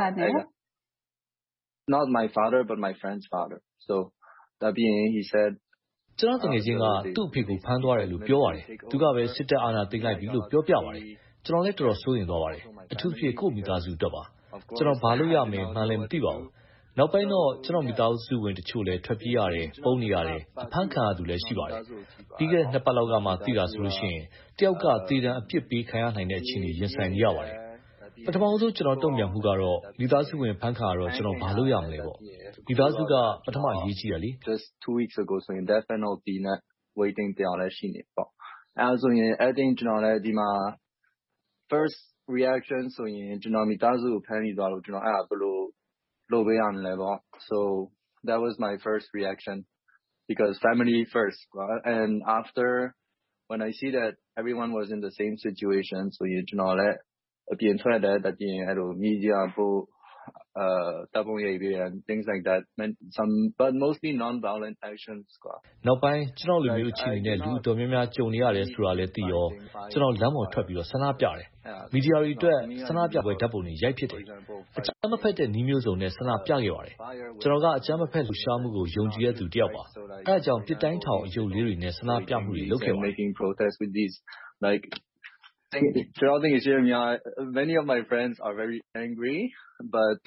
Speaker 11: Not my father but my friend's father so ဒါပြင် he said
Speaker 12: ကျွန်တော်တကယ်ချင်းကသူ့အဖေကိုဖမ်းသွားတယ်လို့ပြောပါတယ်သူကပဲစစ်တပ်အာဏာသိမ်းလိုက်ပြီလို့ပြောပြပါတယ်ကျွန်တော်လည်းတော်တော်စိုးရိမ်သွားပါတယ်အထူးဖြစ်ကိုမိသားစုအတွက်ပါကျွန်တော်ဘာလို့ရမယ်မှန်းလည်းမသိပါဘူးနောက်ပိုင်းတော့ကျွန်တော်မိသားစုဝင်တချို့လည်းထွက်ပြေးရတယ်ပုံနေရတယ်အဖမ်းခံရသူလည်းရှိပါတယ်ပြီးခဲ့တဲ့2ပတ်လောက်ကမှသိတာဆိုလို့ရှိရင်တယောက်ကတေတံအပြစ်ပေးခံရနိုင်တဲ့အခြေအနေရင်ဆိုင်နေရပါတယ်ပထမဆုံးကျွန်တော်တုံ့ပြန်မှုကတော့မိသားစုဝင်ဖမ်းခံရတော့ကျွန်တော်ဘာလို့ရမလဲပေါ့မိသားစုကပထမအရေးကြီးတယ်လေ
Speaker 11: just 2 weeks ago ဆိုရင် death penalty နဲ့ waiting တရားလည်းရှိနေပေါ့အဲဆိုရင်အဲ့တင်ကျွန်တော်လည်းဒီမှာ first reaction ဆိုရင်ကျွန်တော်မိသားစုကိုဖမ်းနေသွားလို့ကျွန်တော်အဲ့ဒါဘယ်လိုလုပ်ပေးရမလဲပေါ့ so that was my first reaction because family first and after when I see that everyone was in the same situation ဆိုရင်ကျွန်တော်လည်းအပြင်ထွက်တယ်တပြင်အဲ့လို media ပိုတပ်ပုံရိပ်တွေ and things like that but mostly non-violent actions ကွာ
Speaker 12: နောက်ပိုင်းကျွန်တော်လူမျိုးအခြေအနေနဲ့လူတော်များများကြုံနေရတယ်ဆိုတာလည်းသိရောကျွန်တော်လမ်းပေါ်ထွက်ပြီးတော့ဆန္ဒပြတယ်မီဒီယာတွေအတွက်ဆန္ဒပြပွဲဓာတ်ပုံတွေရိုက်ဖြစ်တယ်အကြမ်းမဖက်တဲ့နည်းမျိုးစုံနဲ့ဆန္ဒပြခဲ့ပါတယ်ကျွန်တော်ကအကြမ်းမဖက်လှူရှားမှုကိုယုံကြည်ရသူတယောက်ပါအဲအကြောင်းပြစ်တိုင်းထောင်အယုတ်လေးတွေနဲ့ဆန္ဒပြမှုတွေလုပ်ခဲ့ပါတယ်
Speaker 11: making protests with these likeကျွန်တော်တင်ရှိများ many of my friends are very angry but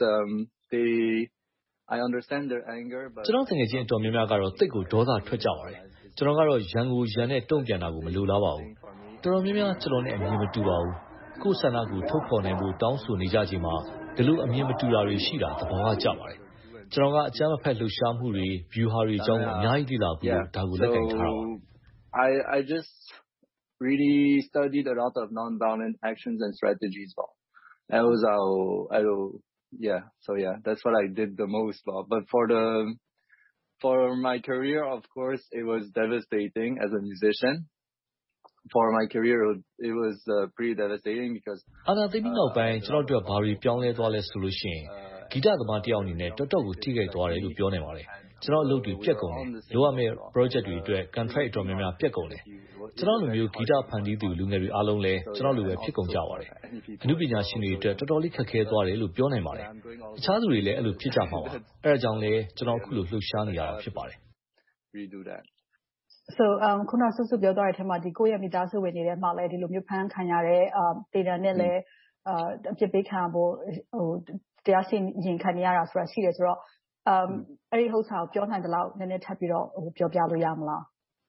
Speaker 11: I understand their anger but
Speaker 12: ကျွန်တော်တကယ်ချင်းအတော်များများကတော့တိတ်ကိုဒေါသထွက်ကြပါတယ်ကျွန်တော်ကတော့ရန်ကိုရန်နဲ့တုံ့ပြန်တာကိုမလိုလားပါဘူးတော်တော်များများကျွန်တော်နဲ့အမြင်မတူပါဘူးကိုယ်ဆန္ဒကိုထုတ်ဖော်နိုင်ဖို့တောင်းဆိုနေကြချိန်မှာဒီလိုအမြင်မတူတာတွေရှိတာသဘောကျပါတယ်ကျွန်တော်ကအကြမ်းမဖက်လှုပ်ရှားမှုတွေ view ဟာတွေအကြောင်းအများကြီးသိလာပြီးဒါကိုလက်ကင်ထားတာပါ
Speaker 11: I just really studied a lot of non-violent actions and strategies that's what I did the most but for my career of course it was devastating as a musician for my career it was pretty devastating because
Speaker 12: အာနာသိပြီးနောက်ပိုင်းကျွန်တော်တို့ဘာတွေပြောင်းလဲသွားလဲဆိုလို့ရှိရင်ဂီတသမားတယောက်အနေနဲ့တော်တော်ကိုထိခိုက်သွားတယ်လို့ပြောနိုင်ပါတယ်ကျွန်တော်အလုပ်တွေပြတ်ကုန်တယ်လိုအပ်မဲ့ project တွေအတွက် contract တော်များများပြတ်ကုန်တယ်ကျွန်တော်လူမျိုးဂီတဖန်တီးသူလူငယ်တွေအားလုံးလည်းကျွန်တော်လူပဲဖြစ်ကုန်ကြပါတယ်အမှုပညာရှင်တွေအတွက်တော်တော်လေးခက်ခဲသွားတယ်လို့ပြောနိုင်ပါတယ်အခြားသူတွေလည်းအဲ့လိုဖြစ်ကြမှာပါအဲ့ဒါကြောင့်လည်းကျွန်တော်အခုလိုလှုပ်ရှားနေရတာဖြစ်ပါတယ်
Speaker 11: redo that
Speaker 10: so ခုနဆုပြောသွားတဲ့အထက်မှာဒီကိုယ့်ရဲ့မိသားစုဝင်တွေထဲမှာလည်းဒီလိုမျိုးဖမ်းခံရတဲ့ဒေတာနဲ့လည်းအပြစ်ပေးခံဖို့တရားစီရင်ခံရတာဆိုတာရှိတယ်ဆိုတော့အဲ့ဒီဥစ္စာကိုပြောနိုင်တဲ့လောက်နည်းနည်းထပ်ပြီးတော့ပြောပြလို့ရမလား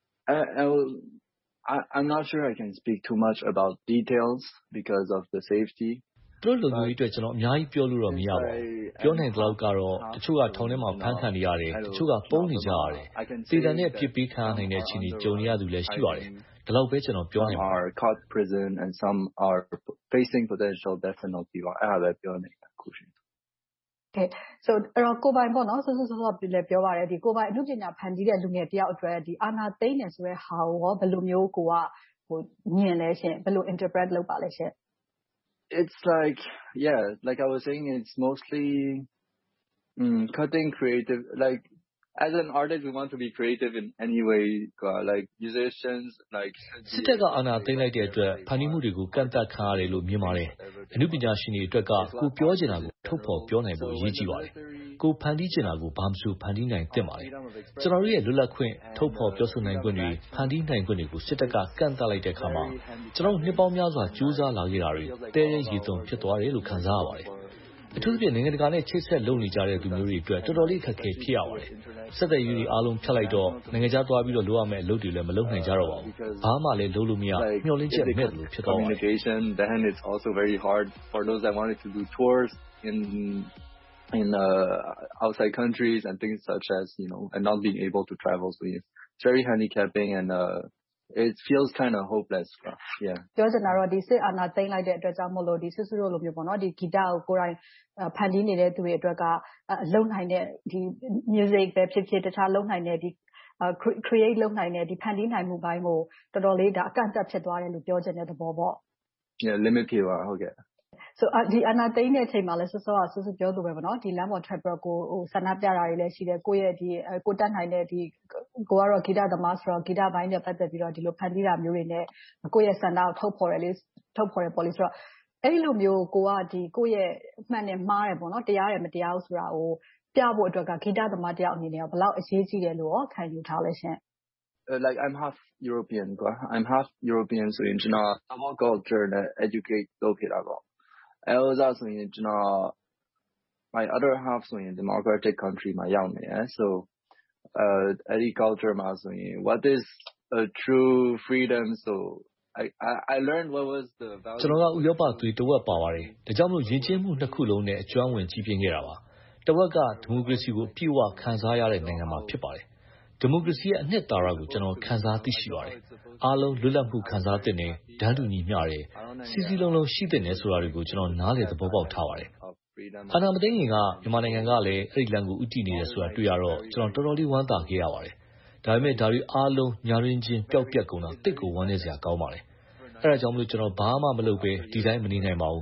Speaker 11: I'm not sure I can speak too much about details because of the safety
Speaker 12: တို့လူမျိုးတွေအတွက်ကျွန်တော်အများကြီးပြောလို့တော့မရပါဘူးပြောနိုင်တဲ့လောက်ကတော့တချို့ကထောင်ထဲမှာဖမ်းခံနေရတယ်တချို့ကပုံနေကြရတယ်စီတန်နဲ့ပြစ်ပေးခံနိုင်တဲ့အခြေအနေကြုံနေရသူလည်းရှိပါတယ်ဒါလောက်ပဲကျွန်တော်ပြောနိုင်ပါတယ်
Speaker 11: are caught prison and some are facing potential death penalty အဲ့ဒါပဲပြောနေတာခုရှိ
Speaker 10: Okay so အဲ့တော့ကိုပိုင်ပေါ့နော်ဆောလည်းပြောပါတယ်ဒီကိုပိုင်အမှုပညာဖန်တီးတဲ့လူငယ်တယောက်အတွက်ဒီအာနာသိမ့်နေဆိုတဲ့ဟာကိုဘယ်လိုမျိုးကိုကမြင်လဲရှင်ဘယ်လို interpret လုပ်ပါလဲရှင်
Speaker 11: It's like I was saying it's mostly cutting creative like as an artist we want to be creative in any way like musicians like
Speaker 12: စစ်တပ်ကအာဏာသိမ်းလိုက်တဲ့အတွက်ဖန်တီးမှုတွေကိုကန့်သတ်ခံရတယ်လို့မြင်ပါတယ်အမှုပညာရှင်တွေအတွက်ကကိုပြောချင်တာကိုထုတ်ဖော်ပြောနိုင်ဖို့အရေးကြီးပါတယ်ကိုဖန်တီးချင်တာကိုဘာမှမဆိုဖန်တီးနိုင်သင့်ပါတယ်ကျွန်တော်တို့ရဲ့လွတ်လပ်ခွင့်ထုတ်ဖော်ပြောဆိုနိုင်ခွင့်တွေဖန်တီးနိုင်ခွင့်တွေကိုစစ်တပ်ကကန့်သတ်လိုက်တဲ့အခါမှာကျွန်တော်နှစ်ပေါင်းများစွာကြိုးစားလာခဲ့တာတွေတဲရဲရည်သွန်ဖြစ်သွားတယ်လို့ခံစားရပါတယ်အထူးသဖြင့်နိုင်ငံတကာနဲ့ချိတ်ဆက်လုပ်နေကြတဲ့လူမျိုးတွေအတွက်တော်တော်လေးခက်ခဲဖြစ်ရပါတယ်။ဆက်သွယ်ရေးတွေအားလုံးဖြတ်လိုက်တော့နိုင်ငံခြားသွားပြီးတော့လုပ်ရမယ့်အလုပ်တွေလည်းမလုပ်နိုင်ကြတော့ပါဘူး။ဘာမှလည်းလုပ်လို့မရမျှော်လင့်ချက်မဲ့လို့ဖြစ်သွားပါတယ်
Speaker 11: communication then it's also very hard for those that wanted to do tours in outside countries and things such as and not being able to travel so it's very handicapping and it feels kind of hopeless
Speaker 10: ပြောချင်တာတော့ဒီစစ်အာဏာသိမ်းလိုက်တဲ့အတွက်ကြောင့်မို့လို့ဒီဆူလိုမျိုးပေါ့နော်ဒီဂီတကိုကိုယ်တိုင်ဖန်တီးနေတဲ့သူတွေအတွက်ကအလုံနိုင်တဲ့ဒီ music ပဲဖြစ်ဖြစ်တခြားလုံနိုင်တဲ့ဒီ create လုပ်နိုင်တဲ့ဒီဖန်တီးနိုင်မှုပိုင်းကိုတော်တော်လေးဒါအကန့်အသတ်ဖြစ်သွားတယ်လို့ပြောချင်တဲ့သဘောပေါ့
Speaker 11: limit ဖြစ်သွားဟုတ်ကဲ့
Speaker 10: so ဒီအာနာသိန်းတဲ့အချိန်မှာလဲဆူပြောသူပဲပေါ့နော်ဒီလမ်းပေါ်ထွက်ပြီးတော့ကိုဆန္ဒပြတာတွေလည်းရှိတယ်ကိုယ့်ရဲ့ဒီကိုတက်နိုင်တဲ့ဒီကိုကတော့ဂီတသမားဆိုတော့ဂီတပိုင်းနဲ့ပတ်သက်ပြီးတော့ဒီလိုဖန်တီးတာမျိုးတွေနဲ့ကိုယ့်ရဲ့ဆန္ဒကိုထုတ်ဖော်တယ်ပေါ့လေဆိုတော့အဲ့ဒီလိုမျိုးကိုကဒီကိုယ့်ရဲ့အမှန်နဲ့မှားတယ်ပေါ့နော်တရားတယ်မတရားဘူးဆိုတာကိုပြဖို့အတွက်ကဂီတသမားတယောက်အနေနဲ့ဘယ်လောက်အရေးကြီးတယ်လို့ရောခံယူထားလဲရှင်
Speaker 11: like I'm half European ကွာ I'm half European ဆိုရင်ကျွန်တော် double culture နဲ့ educate လုပ်ခဲ့တာပေါ့အဲ့ဒါဆိုရင်ကျွန်တော် my other half ဆိုရင် democratic country မှာရောက်နေတယ် so any culture မှာဆိုရင် what is a true freedom so I learned what was the value
Speaker 12: ကျွန်တော်ကဥရောပသွေးတဝက်ပါပါတယ်ဒါကြောင့်မို့ယဉ်ကျေးမှုနှစ်ခုလုံးနဲ့အကျွမ်းဝင်ကြီးပြင်းခဲ့တာပါတဝက်ကဒီမိုကရေစီကိုအပြည့်အဝခံစားရတဲ့နိုင်ငံမှာဖြစ်ပါတယ်ဒီမိုကရေစီရဲ့အနှစ်သာရကိုကျွန်တော်ခံစားသိရှိပါတယ်အားလုံးလွတ်လပ်မှုခံစားသင့်တယ်တန်းတူညီမျှတယ်စီစီလုံးလုံးရှိသင့်တယ်ဆိုတာတွေကိုကျွန်တော်နားလည်သဘောပေါက်ထားပါတယ်အာဏာမသိမ်းခင်ကမြန်မာနိုင်ငံကလည်းအဲ့ဒီလမ်းကိုဥတည်နေတယ်ဆိုတာတွေ့ရတော့ကျွန်တော်တော်တော်လေးဝမ်းသာခဲ့ရပါတယ်ဒါပေမဲ့ဒါတွေအားလုံးညာရင်းချင်းပျောက်ပြက်ကုန်တာတိတ်ကိုဝမ်းနည်းစရာကောင်းပါတယ်အဲ့ဒါကြောင့်မလို့ကျွန်တော်ဘာမှမလုပ်ပဲဒီတိုင်းမနေနိုင်ပါဘူး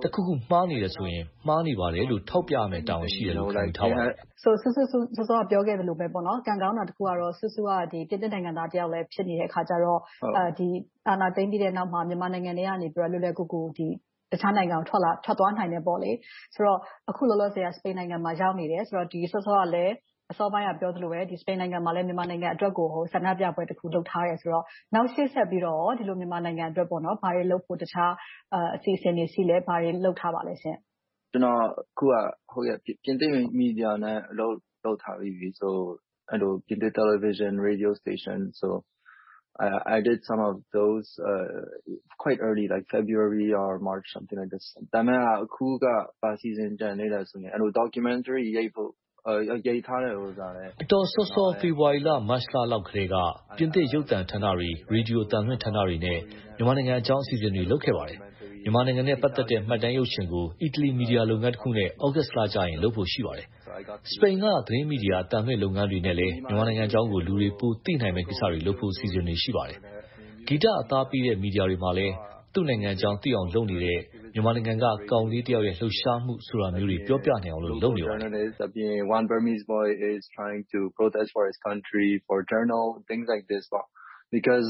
Speaker 12: တခုခုမှားနေတယ်ဆိုရင်မှားနေပါတယ်လို့ထောက်ပြရမယ်တာဝန်ရှိတယ်လို့ခံယူထားပါတယ်
Speaker 10: ။ ဆိုစောပြောခဲ့သလိုပဲပေါ့နော်ကံကောင်းတာတစ်ခုကတော့ဆူဆူကဒီပြည်သစ်နိုင်ငံသားတယောက်လည်းဖြစ်နေတဲ့အခါကျတော့ဒီအာဏာသိမ်းပြီးတဲ့နောက်မှာမြန်မာနိုင်ငံတွေကနေပြီးတော့လွယ်လွယ်ကူကူဒီတခြားနိုင်ငံကိုထွက်သွားနိုင်တယ်ပေါ့လေဆိုတော့အခုလောလောဆယ်စပိန်နိုင်ငံမှာရောက်နေတယ်ဆိုတော့ဒီစောစောကလည်းအစောပိုင်းကပြောသလိုပဲဒီစပိန်နိုင်ငံမှာလည်းမြန်မာနိုင်ငံအတွက်ကိုဆန္ဒပြပွဲတစ်ခုလုပ်ထားတယ်ဆိုတော့နောက်ရှေ့ဆက်ပြီးတော့ဒီလိုမြန်မာနိုင်ငံအတွက်ပေါ့နော်ဘာတွေလုပ်ဖို့တခြားအစီအစဉ်တွေရှိလဲဘာတွေလုပ်ထားပါလဲရှင်
Speaker 11: ကျွန်တော်အခုကဟုတ်ရဲ့ပြင်သစ်မီဒီယာနဲ့လုပ်ထားပြီး so အဲ့လိုပြင်သစ် television radio station so I did some of those quite early like February or March something like this ဒါပေမဲ့အခုကပါ season တန်နေတယ်ဆိုရင်အဲ့လို documentary ရိုက်ဖို့ရိုက်ထားတယ်လို့ဆိုတာလေ
Speaker 12: အတော်စောစောဖေဖော်ဝါရီလမတ်လလောက်ခရေကပြင်သစ်ရုပ်သံဌာနတွေရေဒီယိုအသံလွှင့်ဌာနတွေနဲ့မြန်မာနိုင်ငံအကြောင်းအစီအစဉ်တွေလုပ်ခဲ့ပါတယ်မြန်မာနိုင်ငံနဲ့ပတ်သက်တဲ့မှတ်တမ်းရုပ်ရှင်ကိုအီတလီမီဒီယာလုပ်ငန်းတစ်ခုနဲ့ဩဂတ်စ်လကျရင်လုပ်ဖို့ရှိပါတယ်စပိန်ကသတင်းမီဒီယာအသံလွှင့်လုပ်ငန်းတွေနဲ့လည်းမြန်မာနိုင်ငံအကြောင်းကိုလူတွေပိုသိနိုင်မယ့်ကိစ္စတွေလုပ်ဖို့အစီအစဉ်တွေရှိပါတယ်ဂီတအသားပေးတဲ့မီဒီယာတွေမှာလည်းသူ့နိုင်ငံအကြောင်းသိအောင်လုပ်နေတဲ့မြန်မာနိုင်ငံကကောင်လေးတယောက်ရဲ့လှုပ်ရှားမှုဆိုတာမျိုးတွေပြောပြနိုင်အောင်လုပ်နေပါတယ်
Speaker 11: One Burmese boy is trying to protest for his country for journal things like this because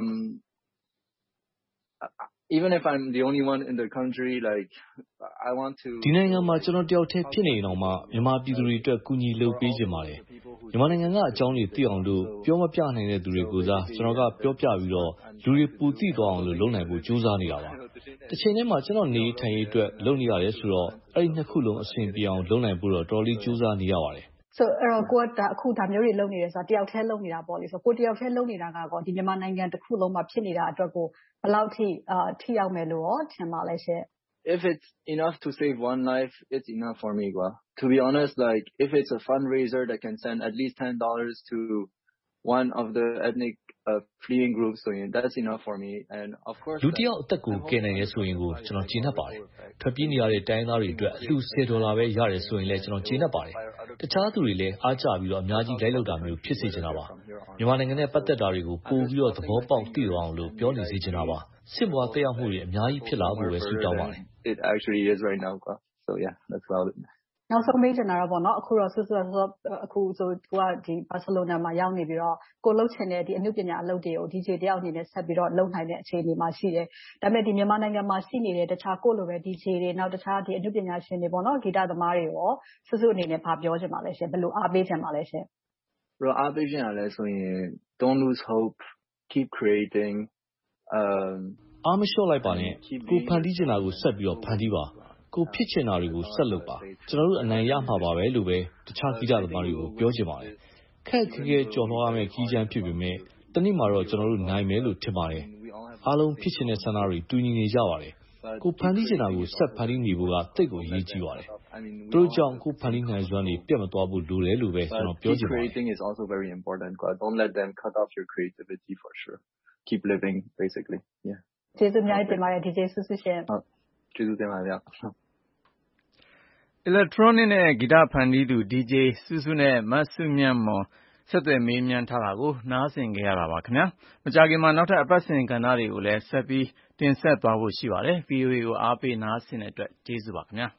Speaker 11: even if I'm the only one in the country like I want to
Speaker 12: ဒီနိုင်ငံမှာကျွန်တော်တယောက်တည်းဖြစ်နေအောင်မှမြန်မာပြည်သူတွေအတွက်ကူညီလုပ်ပေးခြင်းပါတယ်မြန်မာနိုင်ငံကအကြောင်းတွေသိအောင်လို့ပြောမပြနိုင်တဲ့သူတွေကိုစားကျွန်တော်ကပြောပြပြီးတော့လူတွေပူသိသွားအောင်လို့လုပ်နိုင်ဖို့ကြိုးစားနေတာပါတစ်ချိန်တည်းမှာကျွန်တော်နေထိုင်ရေးအတွက်လုပ်နေရတယ်ဆိုတော့အဲ့ဒီနှစ်ခုလုံးအဆင်ပြေအောင်လုပ်နိုင်ဖို့တော့တော်တော်လေးကြိုးစားနေရပါတယ်
Speaker 10: ဆိုအဲ့တော့ကိုကအခုဒါမျိုးတွေလုပ်နေတယ်ဆိုတာတယောက်တည်းလုပ်နေတာပေါ့လေဆိုကိုတယောက်တည်းလုပ်နေတာကတော့ဒီမြန်မာနိုင်ငံတစ်ခုလုံးမှာဖြစ်နေတာအတွက်ကိုဘယ်လောက်ထိရောက်မယ်လို့ထင်ပါလဲရှင်
Speaker 11: If it's enough to save one life it's enough for me to be honest like if it's a fundraiser that can send at least $10 to one of the ethnic fleeing groups so that's enough for me and of course
Speaker 12: လူတယောက်အသက်ကိုကယ်နိုင်ရဲဆိုရင်ကိုကျွန်တော်ကျေနပ်ပါတယ်ထွက်ပြေးနေရတဲ့တိုင်းသားတွေအတွက်အလှူ$10ပဲရတယ်ဆိုရင်လည်းကျွန်တော်ကျေနပ်ပါတယ်တခြားသူတွေလည်းအားကျပြီးတော့အများကြီးလိုက်လောက်တာမျိုးဖြစ်စေချင်တာပါမြန်မာနိုင်ငံနဲ့ပတ်သက်တာတွေကိုပို့ပြီးတော့သဘောပေါက်သိအောင်လို့ပြောနေစေချင်တာပါစစ်ဘွားတက်ရောက်မှုတွေအများကြီးဖြစ်လာဖို့ပဲဆုတောင်းပါတယ်
Speaker 11: It actually is right now so yeah that's about it
Speaker 10: နောက်ဆုံးမေးချင်တာတော့ပေါ့နော်အခုတော့အခုဆိုကိုကဒီဘာစီလိုနာမှာရောက်နေပြီးတော့ကိုလှုပ်ချင်တဲ့ဒီအမှုပညာအလုပ်တွေကို DJ တယောက်အနေနဲ့ဆက်ပြီးတော့လုပ်နိုင်တဲ့အခြေအနေမှာရှိတယ်။ဒါပေမဲ့ဒီမြန်မာနိုင်ငံမှာရှိနေတဲ့တခြားကိုလိုပဲ DJ တွေနောက်တခြားဒီအမှုပညာရှင်တွေပေါ့နော်ဂီတသမားတွေရောစွတ်အနေနဲ့ဗာပြောချင်ပါလဲရှင်ဘယ်လိုအားပေးချင်ပါလဲရှင်
Speaker 11: ။ဘယ်လိုအားပေးချင်ရလဲဆိုရင် don't lose hope keep creating
Speaker 12: အားမလျှော့လိုက်ပါနဲ့ကိုဖန်တီးချင်တာကိုဆက်ပြီးတော့ဖန်တီးပါကိုဖြစ်ချင်တာတွေကိုဆက်လုပ်ပါကျွန်တော်တို့အနိုင်ရမှာပါပဲလို့ပဲတခြားဂီတသမားတွေကိုပြောချင်ပါတယ်ခက်ခဲကြော်လွှားရမယ့်ကြီးချမ်းဖြစ်ပေမဲ့တနေ့မှာတော့ကျွန်တော်တို့နိုင်မယ်လို့ထင်ပါတယ်အားလုံးဖြစ်ချင်တဲ့ဆန္ဒတွေတူညီနေကြပါတယ်ကိုဖန်တီးချင်တာကိုဆက်ဖန်တီးနေဖို့ကတိတ်ကိုအရေးကြီးပါတယ်သူတို့ကြောင့်ကိုဖန်တီးနိုင်စွမ်းတွေပြတ်မသွားဖို့လိုတယ်လို့ပဲကျွန်တော်ပြောချင်ပါတယ်
Speaker 11: creating is also very important don't let them cut off your creativity for sure keep living basically yeah
Speaker 10: ကျေးဇူးများတင်ပါတယ် DJ ဆုစုရှင်
Speaker 11: ဟုတ်ကျေးဇူးတင်ပါတယ်
Speaker 2: Electronic နဲ့ဂီတဖန်တီးသူ DJ စုစုနဲ့မစုမြတ်မွန်ဆက်သွယ်မေးမြန်းထားတာကိုနားဆင်ကြရတာပါခင်ဗျာမကြခင်မှာနောက်ထပ်အပတ်စဉ်ကဏ္ဍတွေကိုလည်းဆက်ပြီးတင်ဆက်သွားဖို့ရှိပါတယ် VOA ကိုအားပေးနားဆင်တဲ့အတွက်ကျေးဇူးပါခင်ဗျာ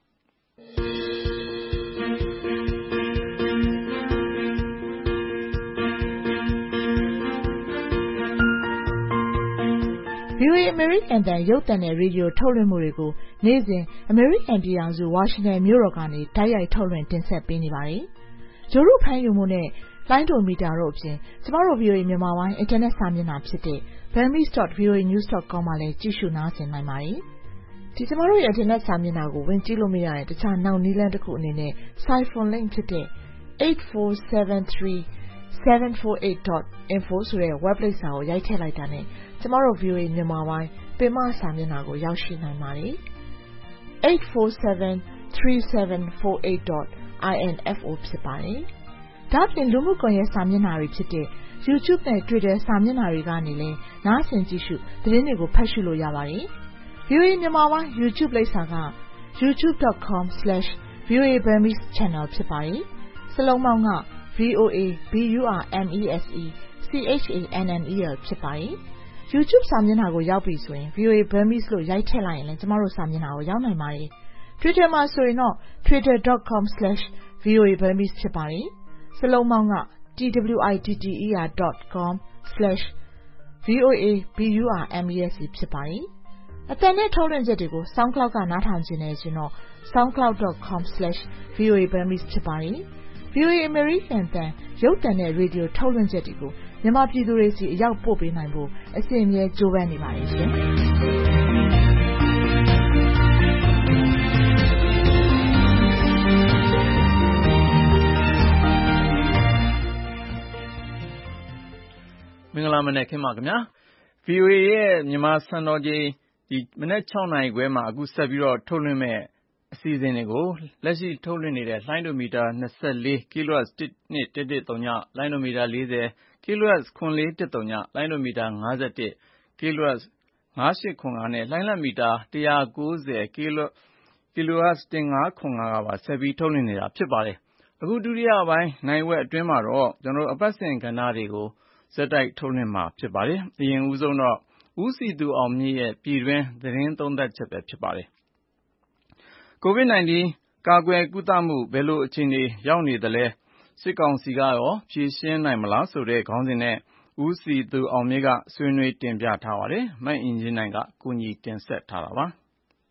Speaker 6: VOA American တန်ရုပ်သံနဲ့ရေဒီယိုထုတ်လွှင့်မှုတွေကိုနေ့စဉ် American ပြည်ထောင်စု Washington မြို့တော်ကနေတိုက်ရိုက်ထုတ်လွှင့်တင်ဆက်ပေးနေပါတယ်။ဂျိုရုဖမ်းယူမှုနဲ့လိုင်းဒိုမီတာတို့အပြင်ကျမတို့ VOA မြန်မာပိုင်းအင်တာနက်စာမျက်နှာဖြစ်တဲ့ burmese.voanews.com မှာလည်းကြည့်ရှုနားဆင်နိုင်ပါတယ်။ဒီကျမတို့ရဲ့အင်တာနက်စာမျက်နှာကိုဝင်ကြည့်လို့မရတဲ့တခြားနောက်နည်းလမ်းတစ်ခုအနေနဲ့ Siphon link ဖြစ်တဲ့ 8473-748.info ဆိုတဲ့ web လိပ်စာကိုရိုက်ထည့်လိုက်တာနဲ့ကျမတို့ VOA မြန်မာပိုင်းပင်မစာမျက်နှာကိုရောက်ရှိနိုင်ပါတယ်။ 8473-748.info ဖြစ်ပါတယ်။ဒါ့အပြင်လူမှုကွန်ရက်စာမျက်နှာတွေဖြစ်တဲ့ YouTube နဲ့ Twitter စာမျက်နှာတွေကနေလည်းနားဆင်ကြည့်ရှုသတင်းတွေကိုဖတ်ရှုလို့ရပါတယ်။ VOA မြန်မာပိုင်း YouTube လိပ်စာက youtube.com/VOA Burmese channel ဖြစ်ပါတယ်။စလုံးပေါင်းက VOA BURMESE CHANNEL ဖြစ်ပါတယ်။ YouTube စာမျက်နှာကိုရောက်ပြီဆိုရင် VOA Burmese လို့ရိုက်ထည့်လိုက်ရင်လည်းကျမတို့စာမျက်နှာကိုရောက်နိုင်ပါတယ်။ Twitter မှာဆိုရင်တော့ twitter.com/VOA Burmese ဖြစ်ပါတယ်။စလုံးမောင်းက twitter.com/VOA-BURMES ဖြစ်ပါတယ်။အသံနဲ့ထုတ်လွှင့်ချက်တွေကို SoundCloud ကနားထောင်ခြင်းနဲ့ဆိုတော့ soundcloud.com/VOA Burmese ဖြစ်ပါတယ်။ VOA American တန်ရုပ်သံနဲ့ရေဒီယိုထုတ်လွှင့်ချက်တွေကိုမြန်မာပြည်သူတွေစီအရောက်ပို့ပေးနိုင်ဖို့အစဉ်အမြဲကြိုးပမ်းနေပါတယ်ရှင်။
Speaker 2: မင်္ဂလာမနက်ခင်းပါခင်ဗျာ VOA ရဲ့မြန်မာစံတော်ချိန်ဒီမနက်6နာရီခွဲမှာအခုဆက်ပြီးတော့ထုတ်လွှင့်မဲ့အစီအစဉ်တွေကိုလက်ရှိထုတ်လွှင့်နေတဲ့လိုင်းဒိုမီတာ24 kHz 1213လိုင်းဒိုမီတာ40 kHz 9410လိုင်းဒိုမီတာ51 kHz 5805နဲ့လိုင်းလတ်မီတာ190 kHz 1505ကပါဆက်ပြီးထုတ်လွှင့်နေတာဖြစ်ပါတယ်။အခုဒုတိယပိုင်းနိုင်ဝက်အတွင်းမှာတော့ကျွန်တော်တို့အပတ်စဉ်ကဏ္ဍတွေကိုဇက်တိုက်ထုတ်လွှင့်မှာဖြစ်ပါတယ်။အရင်ဦးဆုံးတော့ဦးစီသူအောင်မြင့်ရဲ့ပြည်တွင်းသတင်းသုံးသပ်ချက်ပဲဖြစ်ပါတယ်။ COVID-19 ကာကွယ်ကုသမှုဘယ်လိုအခြေအနေရောက်နေသလဲစစ်ကောင်စီကရောဖြေရှင်းနိုင်မလားဆိုတဲ့ခေါင်းစဉ်နဲ့ဦးစီသူအောင်မြင့်ကဆွေးနွေးတင်ပြထားပါတယ်။မအင်ကြင်းနိုင်ကကူညီတင်ဆက်ထားတာပါ။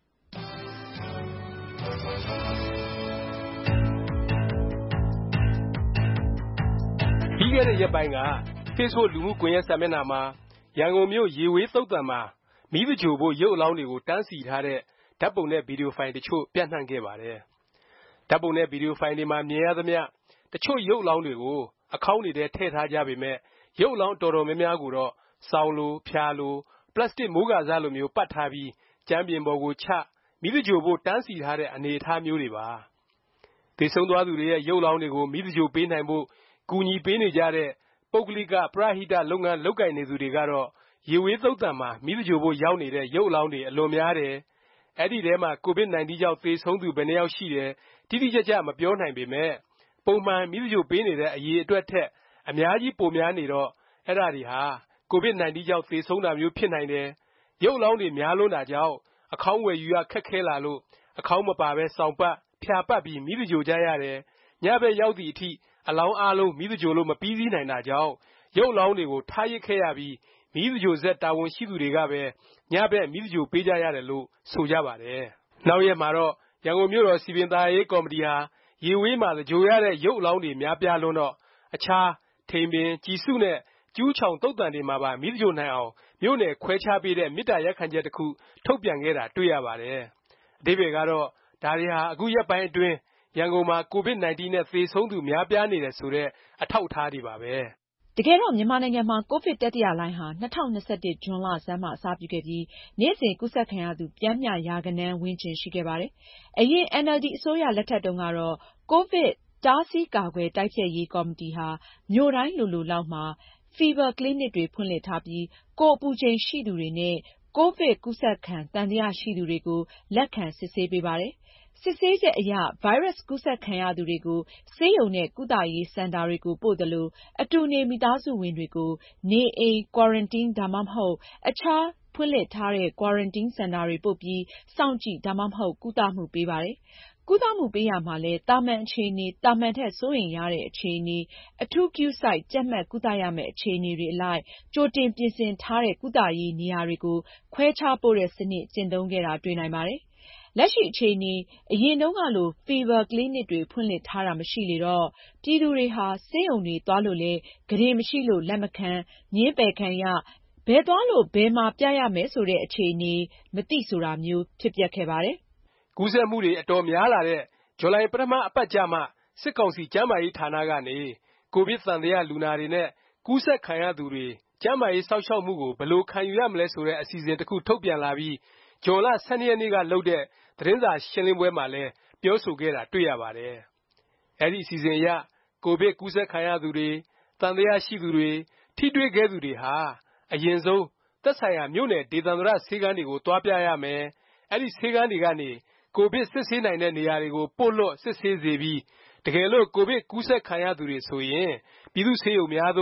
Speaker 13: ပြီးခဲ့တဲ့ရက်ပိုင်းက Facebook လူမှုကွန်ရက်စာမျက်နှာမှာရန်ကုန်မြို့ရေဝေးသုဿာန်မှာမီးသဂြိုလ်ဖို့ရုပ်အလောင်းတွေကိုတန်းစီထားတဲ့ဓာတ်ပုံနဲ့ဗီဒီယိုဖိုင်တချို့ပြန့်နှံ့ခဲ့ပါတယ်။ဓာတ်ပုံနဲ့ဗီဒီယိုဖိုင်တွေမှာမြင်ရသမျှတချို့ရုပ်အလောင်းတွေကိုအခေါင်းတွေထဲထည့်ထားကြပေမဲ့ရုပ်အလောင်းတော်တော်များများကိုတော့စောင်လိုဖြာလိုပလတ်စတစ်မိုးကာစလိုမျိုးပတ်ထားပြီးကြမ်းပြင်ပေါ်ကိုချမီးသဂြိုလ်ဖို့တန်းစီထားတဲ့အနေအထားမျိုးတွေပါ။သေဆုံးသွားသူတွေရဲ့ရုပ်အလောင်းတွေကိုမီးသဂြိုလ်ပေးနိုင်ဖို့ကူညီပေးနေကြတဲ့ပုဂ္ဂလိကပရဟိတလုပ်ငန်းလုပ်ကိုင်နေသူတွေကတော့ရေဝေးသုဿာန်မှာမီးသဂြိုလ်ဖို့ရောက်နေတဲ့ရုပ်အလောင်းတွေအလွန်များတယ်။အဲဒီထဲမှာ COVID-19 ကြောင့်သေဆုံးသူဘယ်နှယောက်ရှိတယ်တိတိကျကျမပြောနိုင်ပေမဲ့ပုံမှန်မီးသဂြိုလ်ပေးနေတဲ့အရေအတွက်ထက်အများကြီးပိုများနေတော့အဲ့ဒါတွေဟာ COVID-19 ကြောင့်သေဆုံးတာမျိုးဖြစ်နိုင်တယ်။ရုပ်အလောင်းတွေများလွန်းတာကြောင့်အခေါင်းဝယ်ယူရခက်ခဲလာလို့အခေါင်းမပါပဲစောင်ပတ်ဖြာပတ်ပြီးမီးသဂြိုလ်ကြရတယ်။ညဘက်ရောက်သည့်အထိအလောင်းအားလုံးမီးသဂြိုလ်လို့မပြီးစီးနိုင်တာကြောင့်ရုပ်အလောင်းတွေကိုထားရစ်ခဲ့ရပြီးမီးသဂြိုလ်စက်တာဝန်ရှိသူတွေကပဲညဘက်မီးသဂြိုလ်ပေးကြရတယ်လို့ဆိုကြပါတယ်။နောက်ရက်မှာတော့ရန်ကုန်မြို့တော်စည်ပင်သာယာရေးကော်မတီဟာရေဝေးမှာသဂြိုလ်ရတဲ့ရုပ်အလောင်းတွေများပြားလွန်းတော့အခြားထိန်ပင်ကျီစုနဲ့ကျူးချောင်သုဿာန်တွေမှာပါမီးသဂြိုလ်နိုင်အောင်မြို့နယ်ခွဲခြားပေးတဲ့မေတ္တာရပ်ခံချက်တစ်ခုထုတ်ပြန်ခဲ့တာတွေ့ရပါတယ်။အဓိပ္ပါယ်ကတော့ဒါတွေဟာအခုရက်ပိုင်းအတွင်းရန်ကုန်မှာ COVID-19 နဲ့သေဆုံးသူများပြားနေတယ်ဆိုတဲ့အထောက်အထားတွေပါပဲ
Speaker 14: ။တကယ်တော့မြန်မာနိုင်ငံမှာကိုဗစ်တတိယလှိုင်းဟာ2021ဇွန်လဆန်းမှာအစပြုခဲ့ပြီးနေ့စဉ်ကူးစက်ခံရသူပျမ်းမျှရာဂဏန်းဝန်းကျင်ရှိခဲ့ပါတယ်။အရင် NLD အစိုးရလက်ထက်တုန်းကတော့ကိုဗစ်တားဆီးကာကွယ်တိုက်ဖျက်ရေးကော်မတီဟာမြို့တိုင်းလိုလိုလောက်မှာFever Clinic တွေဖွင့်လှစ်ထားပြီးကိုယ်အပူချိန်ရှိသူတွေနဲ့ကိုဗစ်ကူးစက်ခံသံသယရှိသူတွေကိုလက်ခံစစ်ဆေးပေးပါတယ်။စစ်ဆေးချက်အရဗိုင်းရပ်စ်ကူးစက်ခံရသူတွေကိုဆေးရုံနဲ့ကုသရေးစင်တာတွေကိုပို့သလိုအတူနေမိသားစုဝင်တွေကိုနေအိမ် Quarantine ဒါမှမဟုတ်အခြားဖွင့်လှစ်ထားတဲ့ Quarantine စင်တာတွေပို့ပြီးစောင့်ကြည့်ဒါမှမဟုတ်ကုသမှုပေးပါတယ်။ကုသမှုပေးရာမှာလည်းသာမန်အခြေအနေသာမန်ထက်စိုးရိမ်ရတဲ့အခြေအနေအထူးဂရုစိုက်ကြပ်မတ်ကုသရမယ့်အခြေအနေတွေအလိုက်ကြိုတင်ပြင်ဆင်ထားတဲ့ကုသရေးနေရာတွေကိုခွဲခြားပို့တဲ့စနစ်ကျင့်သုံးခဲ့တာတွေ့နိုင်ပါတယ်။လက်ရှိအခြေအနေအရင်တုန်းကလို Fever Clinic တွေဖွင့်လှစ်ထားတာမရှိလေတော့ပြည်သူတွေဟာဆေးရုံတွေသွားလို့လည်းကုတင်မရှိလို့လက်မခံငြင်းပယ်ခံရဘယ်သွားလို့ဘယ်မှာပြရမယ်ဆိုတဲ့အခြေအနေမသိဆိုတာမျိုးဖြစ်ပျက်ခဲ့ပါတယ်
Speaker 13: ။ကူးစက်မှုတွေအတော်များလာတဲ့ဇူလိုင်ပထမအပတ်ကျမှစစ်ကောင်စီကျန်းမာရေးဌာနကနေကိုဗစ်သံသယလူနာတွေနဲ့ကူးစက်ခံရသူတွေကျန်းမာရေးစောင့်ရှောက်မှုကိုဘယ်လိုခံယူရမလဲဆိုတဲ့အစီအစဉ်တစ်ခုထုတ်ပြန်လာပြီးဇွန်လ 12 ရက်နေ့ကလုပ်တဲ့သတင်းစာရှင်းလင်းပွဲမှာလည်းပြောဆိုခဲ့တာတွေ့ရပါတယ်။အဲဒီအစီအစဉ်အရကိုဗစ်ကူးစက်ခံရသူတွေသံသယရှိသူတွေထိတွေ့ခဲ့သူတွေဟာအရင်ဆုံးသက်ဆိုင်ရာမြို့နယ်ဒေသန္တရဆေးခန်းတွေကိုသွားပြရမယ်။အဲဒီဆေးခန်းတွေကနေကိုဗစ်စစ်ဆေးနိုင်တဲ့နေရာတွေကိုပို့လွှတ်စစ်ဆေးစေပြီးတကယ်လို့ကိုဗစ်ကူးစက်ခံရသူတွေဆိုရင်ပြည်သူ့ဆေးရုံများသို့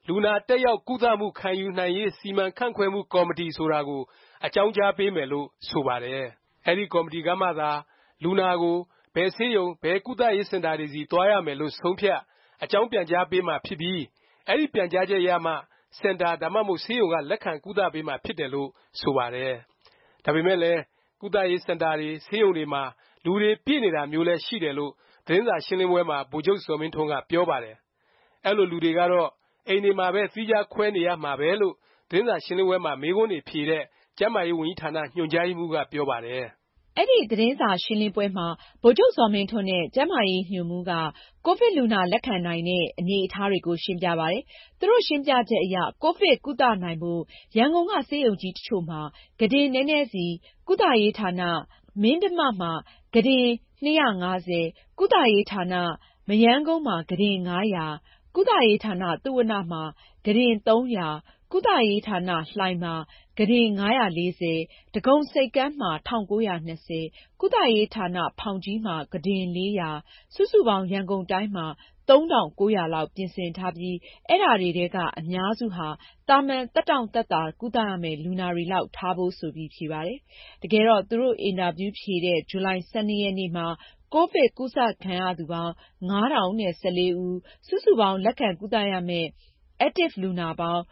Speaker 13: လူနာတက်ရောက်ကုသမှုခံယူနိုင်ရေးစီမံခန့်ခွဲမှုကော်မတီဆိုတာကိုအကြောင်းကြားပေးမယ်လို့ဆိုပါတယ်။အဲဒီကော်မတီကမှသာလူနာကိုဘယ်ဆေးရုံဘယ်ကုသရေးစင်တာတွေစီသွားရမယ်လို့ဆုံးဖြတ်အကြောင်းပြန်ကြားပေးမှာဖြစ်ပြီးအဲဒီပြန်ကြားချက်ရမှစင်တာဒါမှမဟုတ်ဆေးရုံကလက်ခံကုသပေးမှာဖြစ်တယ်လို့ဆိုပါတယ်။ဒါပေမဲ့လည်းကုသရေးစင်တာတွေဆေးရုံတွေမှာလူတွေပြည့်နေတာမျိုးလည်းရှိတယ်လို့သတင်းစာရှင်းလင်းပွဲမှာဗိုလ်ချုပ်ဇော်မင်းထွန်းကပြောပါတယ်။အဲလိုလူတွေကတော့အိမ်တွေမှာပဲသီးခြားခွဲနေရမှာပဲလို့သတင်းစာရှင်းလင်းပွဲမှာမေးခွန်းတွေဖြေတဲ့ကျန်းမာရေးဝန်ကြီးဌာနညွှန်ကြားရေးမှူးကပြောပါတယ်
Speaker 14: ။အဲဒီသတင်းစာရှင်းလင်းပွဲမှာဗိုလ်ချုပ်ဇော်မင်းထွန်းနဲ့ကျန်းမာရေးညွှန်မှူးကကိုဗစ်လူနာလက်ခံနိုင်တဲ့အနေအထားတွေကိုရှင်းပြပါတယ်။သူတို့ရှင်းပြချက်အရကိုဗစ်ကုသနိုင်ဖို့ရန်ကုန်ကဆေးရုံကြီးတချို့မှာကုတင်နည်းနည်းစီကုသရေးဌာနမင်းဓမ္မမှာကုတင်250ကုသရေးဌာနမရမ်းကုန်းမှာကုတင်900ကုသရေးဌာနသုဝဏ္ဏမှာကုတင်300ကုသရေးဌာနလှိုင်မှာကုတင်940ဒဂုံဆိပ်ကမ်းမှာ1920ကုသရေးဌာနဖောင်ကြီးမှာကုတင်400စုစုပေါင်းရန်ကုန်တိုင်းမှာ3900လောက်ပြင်ဆင်ထားပြီးအဲ့ဒါတွေထဲကအများစုဟာတာမန်တက်တောင့်တက်တာကုသရမယ့်လူနာတွေလောက်ထားဖို့ဆိုပြီးဖြေပါတယ်။တကယ်တော့သူတို့အင်တာဗျူးဖြေတဲ့ဇူလိုင်12ရက်နေ့မှာကိုဗစ်ကူးစက်ခံရသူပေါင်း9014ဦးစုစုပေါင်းလက်ခံကုသရမယ့် active လူနာပေါင်း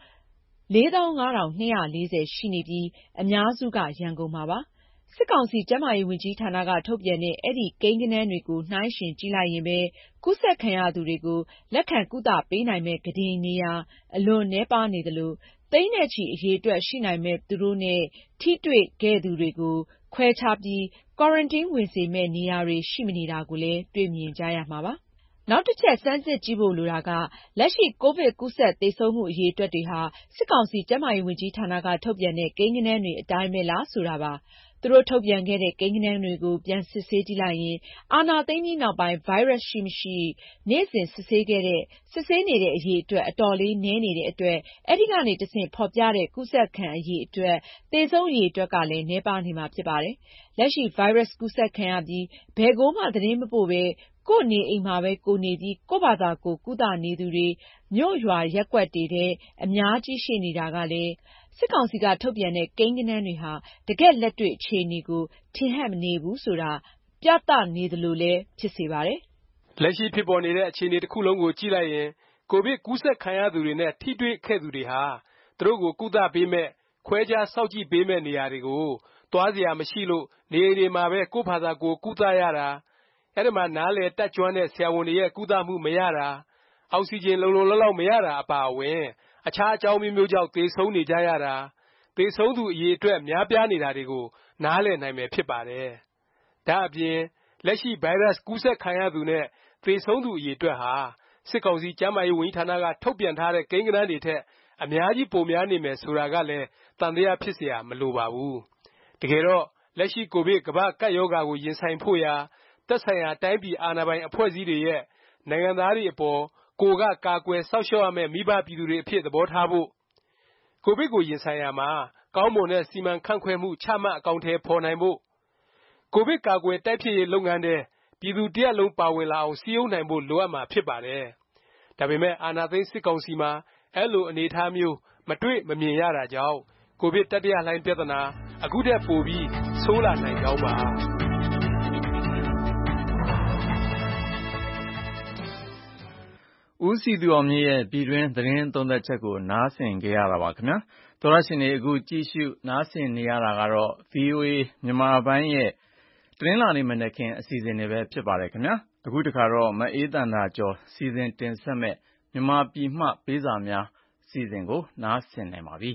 Speaker 14: 45240ရှိနေပြီးအများစုကရန်ကုန်မှာပါ။စစ်ကောင်စီကျန်းမာရေးဝန်ကြီးဌာနကထုတ်ပြန်တဲ့အဲဒီကိန်းဂဏန်းတွေကိုနှိုင်းယှဉ်ကြည့်လိုက်ရင်ပဲကူးစက်ခံရသူတွေကိုလက်ခံကုသပေးနိုင်မယ့်ကုတင်နေရာအလွန်နည်းပါးနေသလိုသိန်းနဲ့ချီအရေအတွက်ရှိနိုင်မယ့်သူတို့နဲ့ထိတွေ့ခဲ့သူတွေကိုခွဲခြားပြီး quarantine ဝင်စေမယ့်နေရာတွေရှိမနေတာကိုလည်းတွေ့မြင်ကြရမှာပါ။နောက်တစ်ချက်စမ်းစစ်ကြည့်ဖို့လိုတာကလက်ရှိကိုဗစ်ကူးစက်သေဆုံးမှုအရေအတွက်တွေဟာစစ်ကောင်စီကျန်းမာရေးဝန်ကြီးဌာနကထုတ်ပြန်တဲ့ကိန်းဂဏန်းတွေအတိုင်းပဲလားဆိုတာပါ။သူတို့ထုတ်ပြန်ခဲ့တဲ့ကိန်းဂဏန်းတွေကိုပြန်စစ်ဆေးကြည့်လိုက်ရင်အာဏာသိမ်းပြီးနောက်ပိုင်းဗိုင်းရပ်စ်ရှိမရှိနေ့စဉ်စစ်ဆေးနေတဲ့အရေအတွက်အတော်လေးနည်းနေတဲ့အတွက်အဲဒီကနေတဆင့်ဖော်ပြတဲ့ကူးစက်ခံအရေအတွက်သေဆုံးအရေအတွက်ကလည်းနည်းပါးနေမှာဖြစ်ပါတယ်။လက်ရှိဗိုင်းရပ်စ်ကူးစက်ခံရပြီးဘယ်ကိုမှသတင်းမပို့ပဲကိုယ့်နေအိမ်မှာပဲကိုယ်နေပြီးကိုယ့်ဘာသာကိုယ်ကုသနေသူတွေမြို့ရွာရပ်ကွက်တွေထဲအများကြီးရှိနေတာကလည်းစစ်ကောင်စီကထုတ်ပြန်တဲ့ကိန်းဂဏန်းတွေဟာတကယ့်လက်တွေ့အခြေအနေကိုထင်ဟပ်မနေဘူးဆိုတာပြသနေသလိုလည်းဖြစ်စေပါတယ်
Speaker 13: ။လက်ရှိဖြစ်ပေါ်နေတဲ့အခြေအနေတစ်ခုလုံးကိုကြည့်လိုက်ရင်ကိုဗစ်ကူးစက်ခံရသူတွေနဲ့ထိတွေ့ခဲ့သူတွေဟာသူတို့ကိုကုသပေးမဲ့ခွဲခြားစောင့်ကြည့်ပေးမဲ့နေရာတွေကိုသွားစရာမရှိလို့နေအိမ်တွေမှာပဲကိုယ့်ဘာသာကိုယ်ကုသရတာအဲ့ဒီမှာနားလည်တတ်ကျွမ်းတဲ့ဆရာဝန်တွေရဲ့ကုသမှုမရတာအောက်ဆီဂျင်လုံလုံလောက်မရတာအပါအဝင်အခြားအကြောင်းမျိုးကြောင့်သေဆုံးနေကြရတာသေဆုံးသူအရေအတွက်များပြားနေတာတွေကိုနားလည်နိုင်မယ်ဖြစ်ပါတယ်။ဒါအပြင်လက်ရှိဗိုင်းရပ်စ်ကူးစက်ခံရသူနဲ့သေဆုံးသူအရေအတွက်ဟာစစ်ကောင်စီကျန်းမာရေးဝန်ကြီးဌာနကထုတ်ပြန်ထားတဲ့ကိန်းဂဏန်းတွေထက်အများကြီးပိုများနေမယ်ဆိုတာကလည်းသံသယဖြစ်เสียမလိုပါဘူး။တကယ်တော့လက်ရှိကိုဗစ်ကမ္ဘာ့ကပ်ရောဂါကိုရင်ဆိုင်ဖို့ရာသက်ဆိုင်ရာတိုင်းပြည်အာဏာပိုင်အဖွဲ့အစည်းတွေရဲ့နိုင်ငံသားတွေအပေါ်ကိုယ်ကကာကွယ်စောင့်ရှောက်ရမယ့်မိဘပြည်သူတွေအဖြစ်သဘောထားဖို့ကိုဗစ်ကိုရင်ဆိုင်ရာမှာကောင်းမွန်တဲ့စီမံခန့်ခွဲမှုချမှတ်အကောင်အထည်ဖော်နိုင်ဖို့ကိုဗစ်ကာကွယ်တိုက်ဖျက်ရေးလုပ်ငန်းတွေပြည်သူတရပ်လုံးပါဝင်လာအောင်စည်းရုံးနိုင်ဖို့လိုအပ်မှာဖြစ်ပါတယ်။ဒါပေမဲ့အာဏာသိမ်းစစ်ကောင်စီမှာအဲ့လိုအနေအထားမျိုးမတွေ့မမြင်ရတာကြောင့်ကိုဗစ်တတိယလှိုင်းပြဿနာအခုတည်းပိုပြီးဆိုးလာနိုင်ကြောင်းပါ
Speaker 2: ဦးစီသူအောင်မြင့်ရဲ့ပြည်တွင်းသတင်းသုံးသပ်ချက်ကိုနားဆင်ကြရတာပါခင်ဗျာသောရရှင်တွေအခုကြည့်ရှုနားဆင်နေရတာကတော့ VOA မြန်မာပိုင်းရဲ့တနင်္လာနေ့မနက်ခင်းအစီအစဉ်တွေပဲဖြစ်ပါတယ်ခင်ဗျာအခုတခါတော့မအေးသန္တာကျော်စီစဉ်တင်ဆက်မဲ့မြန်မာပြည်မှပေးစာများစီစဉ်ကိုနားဆင်နိုင်ပါပြီ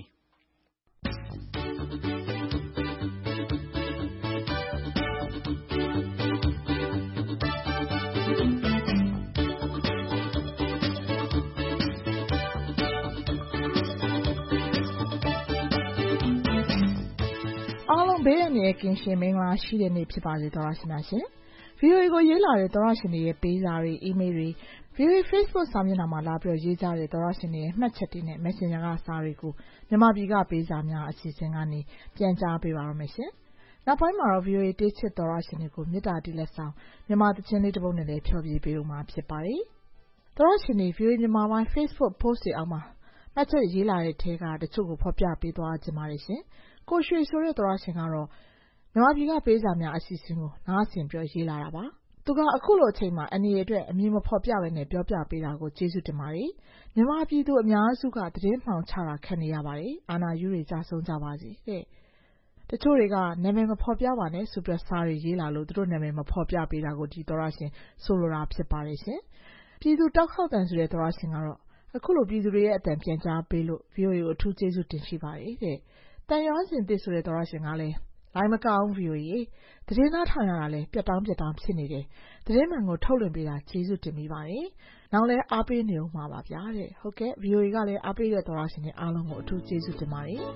Speaker 6: ဘေးရန်ရဲ့ကင်းရှင်မင်္ဂလာရှိတဲ့နေ့ဖြစ်ပါစေသောရရှိများရှင် VOA ကိုရေးလာတဲ့သောရရှင်တွေရဲ့ပေးစာတွေ email တွေ VOA Facebook စာမျက်နှာမှာလာပြီးရေးကြတဲ့သောရရှင်တွေရဲ့မှတ်ချက်တွေနဲ့ Messenger ကစာတွေကိုမြန်မာပြည်ကပေးစာများအစီအစဉ်ကနေပြန်ကြားပေးပါရမယ်ရှင်နောက်ပိုင်းမှာတော့ VOA တေးချစ်သောရရှင်တွေကိုမေတ္တာတီးလက်ဆောင်မြန်မာသချင်းလေးတစ်ပုဒ်နဲ့လည်းဖျော်ဖြေပေးဦးမှာဖြစ်ပါတယ်သောရရှင်တွေ VOA မြန်မာပိုင်း Facebook post တွေအောက်မှာမှတ်ချက်ရေးလာတဲ့ထဲကတချို့ကိုဖော်ပြပေးသွားခြင်းပါတယ်ရှင်။ကိုရွှေဆိုတဲ့သောရရှင်ကတော့မြန်မာပြည်ကပေးစာများအစီအစဉ်ကိုနားဆင်ပြီးရေးလာတာပါ။သူကအခုလိုအချိန်မှာအနေအတွက်အမည်မဖော်ပြဘဲနဲ့ပြောပြပေးတာကိုကျေးဇူးတင်ပါတယ်။မြန်မာပြည်သူအများစုကသတင်းမှောင်ချတာခံနေရပါတယ်။အာဏာယူတွေကြဆုံးကြပါစေတဲ့။တချို့တွေကနာမည်မဖော်ပြပါနဲ့ဆိုပြီးစာတွေရေးလာလို့သူတို့နာမည်မဖော်ပြပေးတာကိုဒီသောရရှင်ဆိုလိုတာဖြစ်ပါတယ်ရှင်။ပြည်သူတောက်ခေါက်တန်ဆိုတဲ့သောရရှင်ကတော့အခုလိုပြည်သူတွေရဲ့အတန်ပြန်ကြားပေးလို့ VOA ကိုအထူးကျေးဇူးတင်ရှိပါတယ်တဲ့။တန်ရွာစင်သစ်ဆိုတဲ့သောရရှင်ကလည်းလိုင်းမကောင်း VOA သတင်းသားထောင်ရတာလဲပြတ်တောင်းဖြစ်နေတယ်။သတင်းမှန်ကိုထုတ်လွှင့်ပေးတာကျေးဇူးတင်မိပါတယ်။နောက်လဲအားပေးနေဦးမှာပါဗျာတဲ့။ဟုတ်ကဲ့ VOA ကလည်းအားပေးတဲ့သောရရှင်တွေအားလုံးကိုအထူးကျေးဇူးတင်ပါတယ်။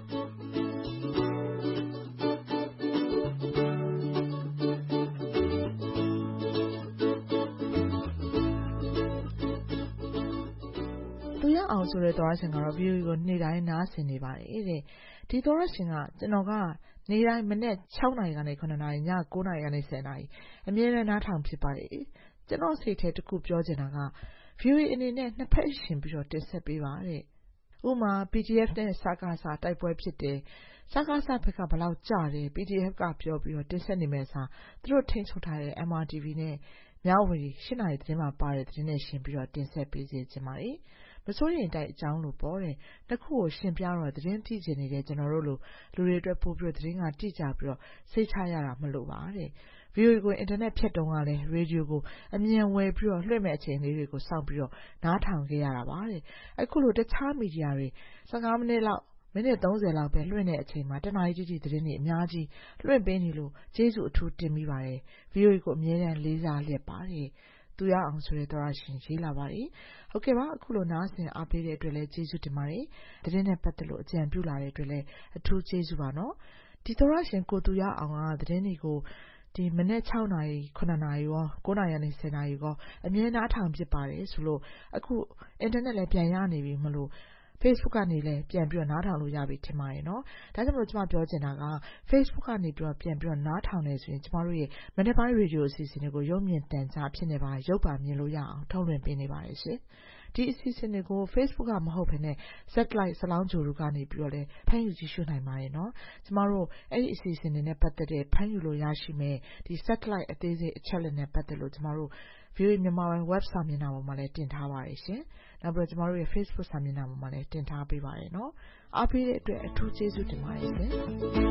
Speaker 6: သူရအောင်ဆိုတဲ့သောရရှင်ကတော့ VOA ကိုနေ့တိုင်းနားဆင်နေပါတယ်တဲ့။ဒီသောရရှင်ကကျွန်တော်ကနေ့တိုင်းမနေ့6နာရီကနေ9နာရီည9နာရီကနေ10နာရီအမြဲတမ်းနားထောင်ဖြစ်ပါတယ်။ကျွန်တော်စိတ်ထဲတခုပြောချင်တာက VOA အနေနဲ့နှစ်ဖက်ရှင်ပြီးတော့တင်ဆက်ပေးပါတဲ့။ဥပမာ PDF နဲ့စကားစားတိုက်ပွဲဖြစ်တယ်။စကားစားဘက်ကဘယ်လောက်ကြတယ် PDF ကပြောပြီးတော့တင်ဆက်နေမယ်ဆိုသူတို့ထိန်းချုပ်ထားတဲ့ MRTV နဲ့မြဝတီ8နာရီသတင်းမှာပါတဲ့သတင်းနဲ့ရှင်ပြီးတော့တင်ဆက်ပေးစေချင်ပါတယ်။မစိုးရင်တိုက်အကြောင်းလို့ပေါ်တယ်။တစ်ခုကိုရှင်ပြတော့သတင်းကြည့်ချင်နေတဲ့ကျွန်တော်တို့လိုလူတွေအတွက်ပို့ပြီးသတင်းကကြည့်ကြပြီးတော့စိတ်ချရတာမလို့ပါတဲ့။ VOA ကိုအင်တာနက်ဖြတ်တုန်းကလည်းရေဒီယိုကိုအမြန်ဝယ်ပြီးတော့လွှင့်မဲ့အချိန်လေးတွေကိုစောင့်ပြီးတော့နားထောင်ခဲ့ရတာပါတဲ့။အခုလိုတခြားမီဒီယာတွေ15မိနစ်လောက်မိနစ်30လောက်ပဲလွှင့်တဲ့အချိန်မှာတနားရီတိသတင်းတွေအများကြီးလွှင့်ပေးနေလို့ကျေးဇူးအထူးတင်မိပါတယ်။ VOA ကိုအမြဲတမ်းလေးစားလျက်ပါတယ်။သူရအောင်ဆိုတဲ့သောရရှင်ရေးလာပါတယ်။ဟုတ်ကဲ့ပါအခုလိုနားဆင်အားပေးတဲ့အတွက်လည်းကျေးဇူးတင်ပါတယ်။သတင်းနဲ့ပတ်သက်လို့အကြံပြုလာတဲ့အတွက်လည်းအထူးကျေးဇူးပါနော်။ဒီသောရရှင်ကိုသူရအောင်ကသတင်းတွေကိုဒီမနေ့6နာရီ9နာရီရော9နာရီကနေ10နာရီရောအမြဲနားထောင်ဖြစ်ပါတယ်ဆိုလို့အခုအင်တာနက်လည်းပြန်ရနေပြီမလို့Facebook ကနေလည်းပြန်ပြီးတော့နားထောင်လို့ရပြီထင်ပါတယ်နော်။ဒါကြောင့်မလို့ကျွန်မပြောချင်တာက Facebook ကနေပြီးတော့ပြန်ပြီးတော့နားထောင်နေဆိုရင်ကျွန်မတို့ရဲ့မနေ့ပိုင်းရေဒီယိုအစီအစဉ်တွေကိုရုပ်မြင်သံကြားဖြစ်နေပါရုပ်ပါမြင်လို့ရအောင်ထုတ်လွှင့်ပေးနေပါတယ်ရှင်။ဒီအစီအစဉ်တွေကို Facebook ကမဟုတ်ဘဲနဲ့ Satellite စလောင်းဂျိုတို့ကနေပြီးတော့လည်းဖမ်းယူကြည့်ရှုနိုင်ပါတယ်နော်။ကျွန်မတို့အဲ့ဒီအစီအစဉ်တွေနဲ့ပတ်သက်တဲ့ဖမ်းယူလို့ရရှိမဲ့ဒီ Satellite အသေးစိတ်အချက်လက်နဲ့ပတ်သက်လို့ကျွန်မတို့ VOA မြန်မာပိုင်း web စာမျက်နှာပေါ်မှာလည်းတင်ထားပါတယ်ရှင်။နောက်ပြီးတော့ကျွန်တော်တို့ရဲ့ Facebook စာမျက်နှာပေါ်မှာလည်းတင်ထားပေးပါတယ်နော်။အားပေးတဲ့အတွက်အထူးကျေးဇူးတင်ပါတယ်ရှင်။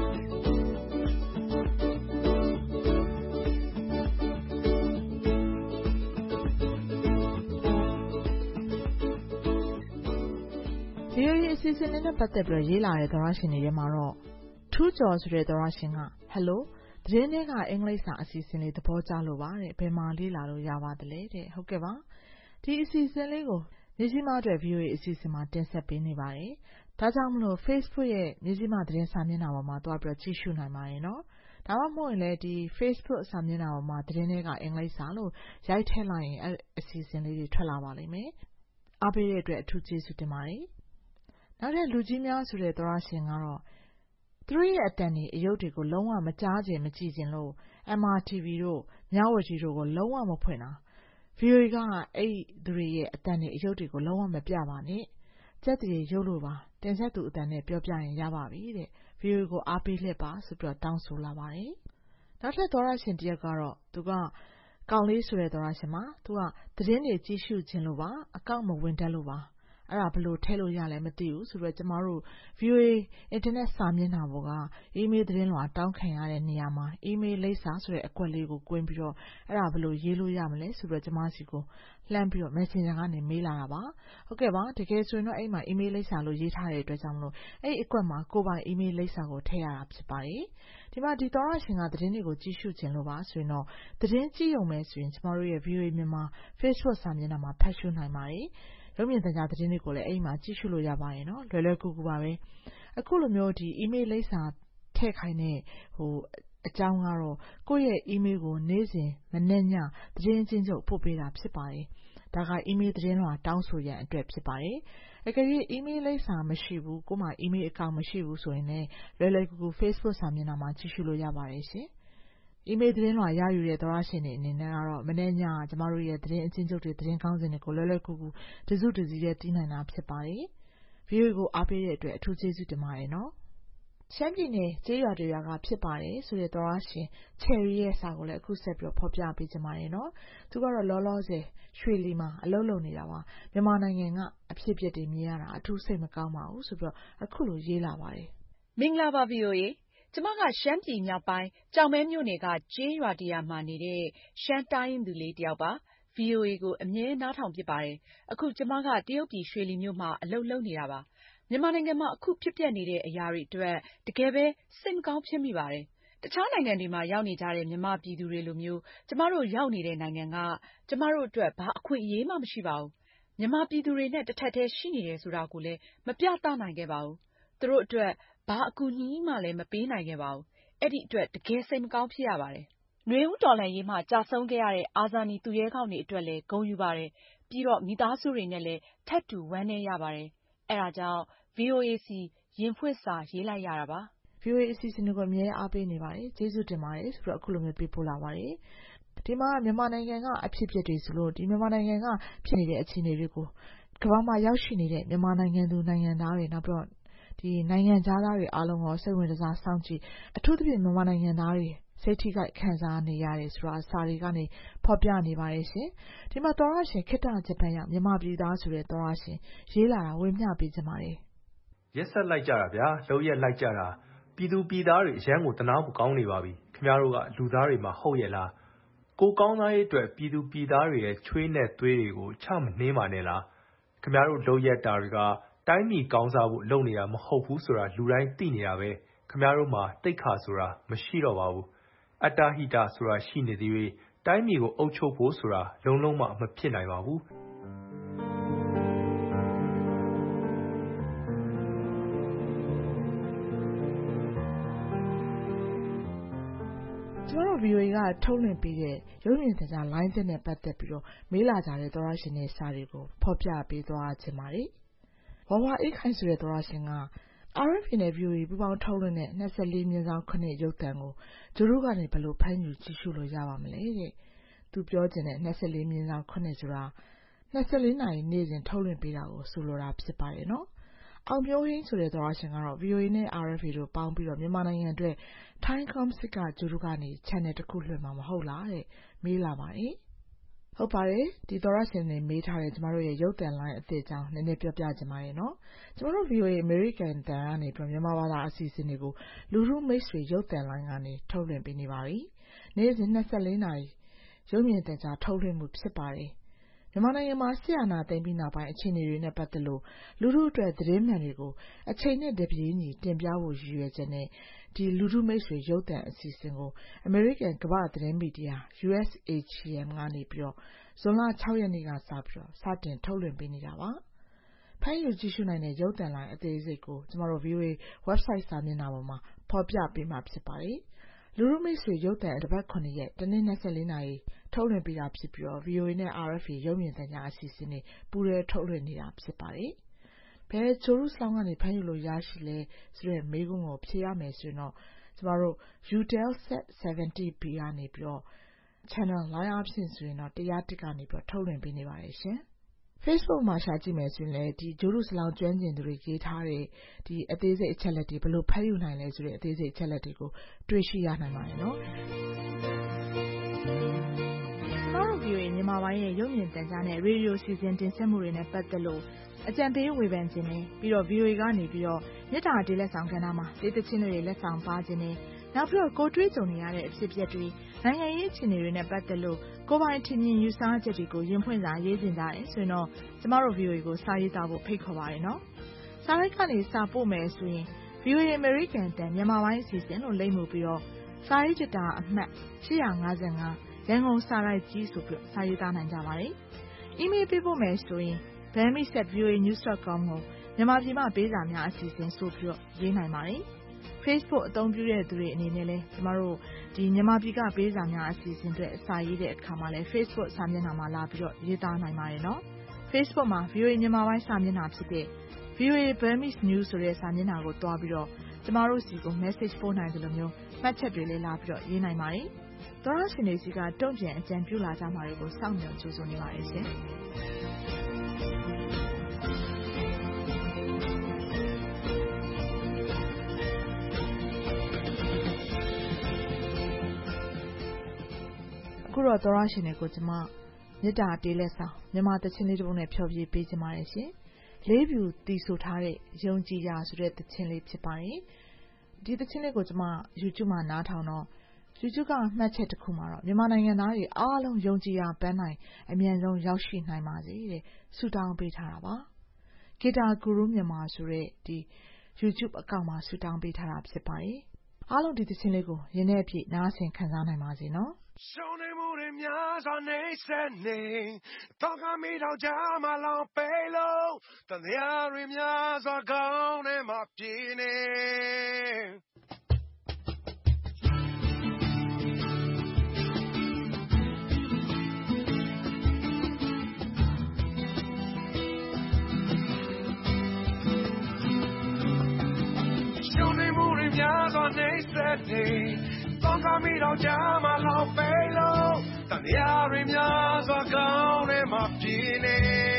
Speaker 6: VOA အစီအစဉ်နဲ့ပတ်သက်ပြီးရေးလာတဲ့သောရရှင်တွေထဲမှာတော့ထူးကျော်ဆိုတဲ့သောရရှင်က Helloသတင်းထဲကအင်္ဂလိပ်စာအစီအစဉ်လေးသဘောကျလို့ပါတဲ့ဘယ်မှာလေးလာလို့ရပါသလဲတဲ့ဟုတ်ကဲ့ပါဒီအစီအစဉ်လေးကိုမြစီမအတွက် VOA အစီအစဉ်မှာတင်ဆက်ပေးနေပါတယ်ဒါကြောင့်မလို့ Facebook ရဲ့မြစီမသတင်းစာမျက်နှာပေါ်မှာသွားပြီးကြည့်ရှုနိုင်ပါတယ်နော်ဒါမှမဟုတ်ရင်လည်းဒီ Facebook စာမျက်နှာပေါ်မှာသတင်းထဲကအင်္ဂလိပ်စာလို့ရိုက်ထည့်လိုက်ရင်အစီအစဉ်လေးတွေထွက်လာပါလိမ့်မယ်အားပေးတဲ့အတွက်အထူးကျေးဇူးတင်ပါတယ်နောက်တဲ့လူကြီးများဆိုတဲ့သောရရှင်ကတော့သူတို့ရဲ့အတန်တွေအယုတ်တွေကိုလုံးဝမကြားချင်မကြည့်ချင်လို့ MRTV တို့မြဝတီတို့ကိုလုံးဝမဖွင့်တာ VOA ကအဲ့သူတွေရဲ့အတန်တွေအယုတ်တွေကိုလုံးဝမပြပါနဲ့ကြက်တွေရုပ်လို့ပါတင်ဆက်သူအတန်နဲ့ပြောပြရင်ရပါပြီတဲ့ VOA ကိုအားပေးလက်ပါဆိုပြီးတော့တောင်းဆိုလာပါတယ်နောက်ထပ်သောရရှင်တယောက်ကတော့သူကကောင်လေးဆိုတဲ့သောရရှင်မှာသူကသတင်းတွေကြည့်ရှုခြင်းလို့ပါအကောင့်မဝင်တတ်လို့ပါအဲ့ဒါဘယ်လိုထည့်လို့ရလဲမသိဘူးဆိုတော့ကျမတို့ VOA အင်တာနက်စာမျက်နှာပေါ်ကအီးမေးလ်သတင်းလွှာတောင်းခံရတဲ့နေရာမှာအီးမေးလ်လိပ်စာဆိုတဲ့အကွက်လေးကိုကွင်းပြီးတော့အဲ့ဒါဘယ်လိုရေးလို့ရမလဲဆိုတော့ကျမစီကိုလှမ်းပြီးတော့ Messenger ကနေမေးလာတာပါဟုတ်ကဲ့ပါတကယ်ဆိုရင်တော့အဲ့မှာအီးမေးလ်လိပ်စာလို့ရေးထားတဲ့အတွက်ကြောင့်မလို့အဲ့အကွက်မှာကိုယ်ပိုင်အီးမေးလ်လိပ်စာကိုထည့်ရတာဖြစ်ပါတယ်ဒီမှာဒီသောရရှင်ကသတင်းတွေကိုကြည့်ရှုခြင်းလို့ပါဆိုရင်တော့သတင်းကြည့်ရုံပဲဆိုရင်ကျမတို့ရဲ့ VOA မြန်မာ Facebook စာမျက်နှာမှာဖတ်ရှုနိုင်ပါတယ်ရုပ်မြင်သံကြားသတင်းတွေကိုလည်းအဲ့မှာကြည့်ရှုလို့ရပါတယ်နော်လွယ်လွယ်ကူကူပါပဲအခုလိုမျိုးဒီ email လိပ်စာထည့်ခိုင်းတဲ့အကြောင်းကတော့ကိုယ့်ရဲ့ email ကိုနေ့စဉ်မနေ့ညသတင်းချင်းချုပ်ပို့ပေးတာဖြစ်ပါတယ်ဒါက email သတင်းလွှာတောင်းဆိုရန်အတွက်ဖြစ်ပါတယ်အကယ်၍ email လိပ်စာမရှိဘူးကိုယ်မှာ email account မရှိဘူးဆိုရင်လည်းလွယ်လွယ်ကူကူ Facebook စာမျက်နှာမှာကြည့်ရှုလို့ရပါတယ်ရှင်email သတင်းလွှာရယူတဲ့သောရရှင်တွေအနေနဲ့ကတော့မနေ့ညကျမတို့ရဲ့သတင်းအချင်းချုပ်တွေသတင်းကောင်းစဉ်တွေကိုလွယ်လွယ်ကူကူတစုတစည်းတည်းသိနိုင်တာဖြစ်ပါတယ် VOA ကိုအားပေးတဲ့အတွက်အထူးကျေးဇူးတင်ပါတယ်နော်ရှမ်းပြည်နယ်ကျေးရွာတွေရွာကဖြစ်ပါတယ်ဆိုတဲ့သောရရှင်ချယ်ရီရဲ့စာကိုလည်းအခုဆက်ပြီးဖော်ပြပေးကြပါတယ်နော်သူကတော့လောလောဆယ်ရွှေလီမှာအလုပ်လုပ်နေတာပါမြန်မာနိုင်ငံကအဖြစ်အပျက်တွေမြင်ရတာအထူးစိတ်မကောင်းပါဘူးဆိုပြီးအခုလိုရေးလာပါတယ်
Speaker 14: မင်္ဂလာပါ VOA ကျမကရှမ်းပြည်မြောက်ပိုင်းကျောက်မဲမြို့နယ်ကကျေးရွာတရွာမှာနေတဲ့ရှမ်းတိုင်းရင်းသူလေးတယောက်ပါ VOA ကိုအမြဲနားထောင်ဖြစ်ပါတယ်အခုကျမကတရုတ်ပြည်ရွှေလီမြို့မှာအလုပ်လုပ်နေတာပါမြန်မာနိုင်ငံမှာအခုဖြစ်ပျက်နေတဲ့အရာတွေအတွက်တကယ်ပဲစိတ်မကောင်းဖြစ်မိပါတယ်တခြားနိုင်ငံတွေမှာရောက်နေကြတဲ့မြန်မာပြည်သူတွေလိုမျိုးကျမတို့ရောက်နေတဲ့နိုင်ငံကကျမတို့အတွက်ဘာအခွင့်အရေးမှမရှိပါဘူးမြန်မာပြည်သူတွေနဲ့တစ်ထပ်တည်းရှိနေတယ်ဆိုတာကိုလည်းမပြသနိုင်ခဲ့ပါဘူးသူတို့အတွက်ဘာအကူအညီမှလည်းမပေးနိုင်ခဲ့ပါဘူးအဲ့ဒီအတွက်တကယ်စိတ်မကောင်းဖြစ်ရပါတယ်နွေဦးတော်လှန်ရေးမှာကြာဆုံးခဲ့ရတဲ့အာဇာနည်သူရဲကောင်းတွေအတွက်လည်းဂုဏ်ယူပါတယ်ပြီးတော့မိသားစုတွေနဲ့လည်းထပ်တူဝမ်းနည်းရပါတယ်အဲ့ဒါကြောင့် VOA စီရင်ဖွင့်စာရေးလိုက်ရတာပါ
Speaker 6: VOA အစီအစဉ်ကိုအမြဲအားပေးနေပါတယ်ကျေးဇူးတင်ပါတယ်ဆိုတော့အခုလိုမျိုးပေးပို့လာပါတယ်ဒီမှာမြန်မာနိုင်ငံကအဖြစ်အပျက်တွေဆိုလို့ဒီမြန်မာနိုင်ငံကဖြစ်နေတဲ့အခြေအနေတွေကိုကမ္ဘာမှာရောက်ရှိနေတဲ့မြန်မာနိုင်ငံသူနိုင်ငံသားတွေနောက်ပြီးတော့ဒီနိုင်ငံသားတွေအားလုံးကိုစိတ်ဝင်စားစောင့်ကြည့်အထူးသဖြင့်မြန်မာနိုင်ငံသားတွေစိတ်ထိခိုက်ခံစားနေရတယ်ဆိုတာစာတွေကနေဖော်ပြနေပါတယ်ရှင်ဒီမှာသောရရှင်ခေတ္တဂျပန်ရောက်မြန်မာပြည်သားဆိုတဲ့သောရရှင်ရေးလာတာဝေမျှပေးကြပါတယ်
Speaker 15: ရက်ဆက်လိုက်ကြတာဗျာလုံးရက်လိုက်ကြတာပြည်သူပြည်သားတွေအရန်ကိုတနာဖို့ကောင်းနေပါပြီခင်ဗျားတို့ကလူသားတွေမှာဟုတ်ရဲ့လားကိုကောင်းသားရေးအတွက်ပြည်သူပြည်သားတွေရဲ့ချွေးနဲ့သွေးတွေကိုချမနှင်းပါနဲ့လားခင်ဗျားတို့လုံးရက်တာတွေကတိုင်းပြည်ကောင်းစားဖို့လုပ်နေတာမဟုတ်ဘူးဆိုတာလူတိုင်းသိနေတာပဲခင်ဗျားတို့မှာတိတ်ခါဆိုတာမရှိတော့ပါဘူးအတ္တဟိတဆိုတာရှိနေသေး၍တိုင်းပြည်ကိုအုပ်ချုပ်ဖို့ဆိုတာလုံးလုံးမဖြစ်နိုင်ပါဘူး
Speaker 6: ကျွန်တော် VOA ကထုတ်လွှင့်ပေးတဲ့ရုပ်မြင်သံကြားလိုင်းသစ်နဲ့ပတ်သက်ပြီးတော့မေးလာကြတဲ့သောရရှင်တွေစာတွေကိုဖော်ပြပေးသွားခြင်းပါတယ်ဝဝအိတ်ခိုင်ဆိုတဲ့သောရရှင်ကRFA နဲ့ VOA ပူးပေါင်းထုတ်လွှင့်တဲ့24/7ရုပ်သံကိုဂျိုးတို့ကနေဘယ်လိုဖမ်းယူကြည့်ရှုလို့ရပါမလဲတဲ့သူပြောချင်တဲ့24/7ဆိုတာ24နာရီနေ့စဉ်ထုတ်လွှင့်ပေးတာကိုဆိုလိုတာဖြစ်ပါတယ်နော်အောင်မျိုးဟင်းဆိုတဲ့သောရရှင်ကတော့ VOA နဲ့ RFA တို့ပေါင်းပြီးတော့မြန်မာနိုင်ငံအတွက် Timecom စစ်ကဂျိုးတို့ကနေ channel တစ်ခုလွှင့်မှာမဟုတ်လားတဲ့မေးလာပါတယ်ဟုတ်ပါတယ်ဒီသောရရှင်တွေမေးထားတဲ့ကျမတို့ရဲ့ရုပ်သံလိုင်းအသစ်အကြောင်းနည်းနည်းပြောပြချင်ပါတယ်နော်ကျမတို့ VOA American တန်ကနေပြီးမြန်မာဘာသာအစီအစဉ်တွေကိုလူထုမိတ်ဆွေရုပ်သံလိုင်းကနေထုတ်လွှင့်ပေးနေပါပြီနေ့စဉ်24နာရီရုပ်မြင်သံကြားထုတ်လွှင့်မှုဖြစ်ပါတယ်မြန်မာနိုင်ငံမှာဆရာနာသိမ်းပြီးနောက်ပိုင်းအခြေအနေတွေနဲ့ပတ်သက်လို့လူထုအတွက်သတင်းမှန်တွေကိုအချိန်နဲ့တပြေးညီတင်ပြဖို့ရည်ရွယ်ချက်နဲ့ဒီလူထုမိတ်ဆွေရုပ်သံအစီအစဉ်ကို American ကမ္ဘာသတင်းမီဒီယာ USAGM ကနေပြီးတော့ဇွန်လ6ရက်နေ့ကစပြီးတော့စတင်ထုတ်လွှင့်ပေးနေတာပါဖမ်းယူကြည့်ရှုနိုင်တဲ့ရုပ်သံလိုင်းအသေးစိတ်ကိုကျမတို့ VOA website စာမျက်နှာပေါ်မှာဖော်ပြပေးမှာဖြစ်ပါတယ်လူထုမိတ်ဆွေရုပ်သံတစ်ပတ်9ရက်တနေ့24နာရီထုတ်လွှင့်ပေးတာဖြစ်ပြီးတော့ VOA နဲ့ RFA ရုပ်မြင်သံကြားအစီအစဉ်တွေပူးရဲထုတ်လွှင့်နေတာဖြစ်ပါတယ်ဘယ်ဂျိုးရုစလောင်းကနေဖမ်းယူလို့ရရှိလဲဆိုတဲ့မေးခွန်းကိုဖြေရမယ်ဆိုရင်တော့ကျမတို့ Utelsat 70B ကနေပြီးတော့ channel လိုင်းအားဖြင့်ဆိုရင်တော့101ကနေပြီးတော့ထုတ်လွှင့်ပေးနေပါတယ်ရှင်Facebook မှာရှာကြည့်မယ်ဆိုရင်လည်းဒီဂျိုးရုစလောင်းကျွမ်းကျင်သူတွေရေးထားတဲ့ဒီအသေးစိတ်အချက်လက်တွေဘယ်လိုဖမ်းယူနိုင်လဲဆိုတဲ့အသေးစိတ်အချက်လက်တွေကိုတွေ့ရှိရနိုင်ပါတယ်နော်VOA မြန်မာပိုင်းရဲ့ရုပ်မြင်သံကြားနဲ့ရေဒီယိုစီစဉ်တင်ဆက်မှုတွေနဲ့ပတ်သက်လို့အကြံပေးဝေဖန်ခြင်းနဲ့ပြီးတော့ VOA ကနေပြီးတော့မြစ်တာတေးလက်ဆောင်ကဏ္ဍမှာဒေသချင်းတွေလက်ဆောင်ပါခြင်းနဲ့နောက်ပြီးတော့ကိုတွေးကြုံနေရတဲ့အဖြစ်အပျက်တွေနိုင်ငံရေးအခြေအနေတွေနဲ့ပတ်သက်လို့ကိုပိုင်ထင်မြင်ယူဆချက်တွေကိုရင်ဖွင့်စာရေးတင်ကြတယ်ဆိုရင်တော့ကျမတို့ VOA ကိုစာရေးသားဖို့ဖိတ်ခေါ်ပါတယ်နော်စာရိုက်ကနေစာပို့မယ်ဆိုရင် VOA American တန်မြန်မာပိုင်းအစီအစဉ်လို့လိမ့်မှုပြီးတော့စာရေးကြတာအမှတ်855ရန်ကုန်စာရိုက်ကြီးဆိုပြီးစာရေးသားနိုင်ကြပါတယ်။ email ပေးဖို့မယ်ဆိုရင် bami@voanews.com ကိုမြန်မာပြည်မှာပေးစာများအစီအစဉ်ဆိုပြီးရေးနိုင်ပါတယ်။ Facebook အသုံးပြုတဲ့သူတွေအနေနဲ့လည်းကျမတို့ဒီမြန်မာပြည်ကပေးစာများအစီအစဉ်တွေအစာရေးတဲ့အခါမှာလည်း Facebook စာမျက်နှာမှာလာပြီးတော့ရေးသားနိုင်ပါတယ်နော်။ Facebook မှာ VOA မြန်မာပိုင်းစာမျက်နှာဖြစ်တဲ့ VOA Burmese News ဆိုတဲ့စာမျက်နှာကိုတွားပြီးတော့ကျမတို့စီကို message ပို့နိုင်တယ်လို့မျိုးမှတ်ချက်တွေလည်းလာပြီးတော့ရေးနိုင်ပါတယ်။သောရရှင်တွေစီကတုံ့ပြန်အကြံပြုလာကြမှာတွေကိုစောင့်မျှော်ကြိုးစားနေပါတယ်ရှင်။အခုတော့သောရရှင်တွေကိုကျမမေတ္တာတေးလက်ဆောင်မြန်မာသချင်းလေးတစ်ပုဒ်နဲ့ဖျော်ဖြေပေးချင်ပါတယ်ရှင်လေးဖြူတီဆိုထားတဲ့ယုံကြည်ရာဆိုတဲ့သချင်းလေးဖြစ်ပါတယ်ဒီသချင်းလေးကိုကျမ YouTube မှာနားထောင်တော့ YouTube ကမှတ်ချက်တစ်ခုမှာတော့မြန်မာနိုင်ငံသားတွေအားလုံးယုံကြည်ရာပန်းနိုင်အမြန်ဆုံးရောက်ရှိနိုင်ပါစေတဲ့ဆုတောင်းပေးထားတာပါဂီတာဂူရုမြန်မာဆိုတဲ့ဒီ YouTube အကောင့်မှာဆုတောင်းပေးထားတာဖြစ်ပါတယ်အားလုံးဒီသချင်းလေးကိုရင်းနှီးအပြည့်နားဆင်ခံစားနိုင်ပါစေနော်
Speaker 7: ရှုံးနေမှုတွေများစွာနေဆက်နေတော့ကမိတော့ကြမှာလောင်ပိလို့တန်တရားတွေများစွာကောင်းနေမှာပြင်းနေရှုံးနေမှုတွေများစွာနေဆက်နေတော့ကမိတော့ကြမှာလောင်ပိလို့တန်တရားတွေများစွာကောင်းနေမှာပြင်းနေ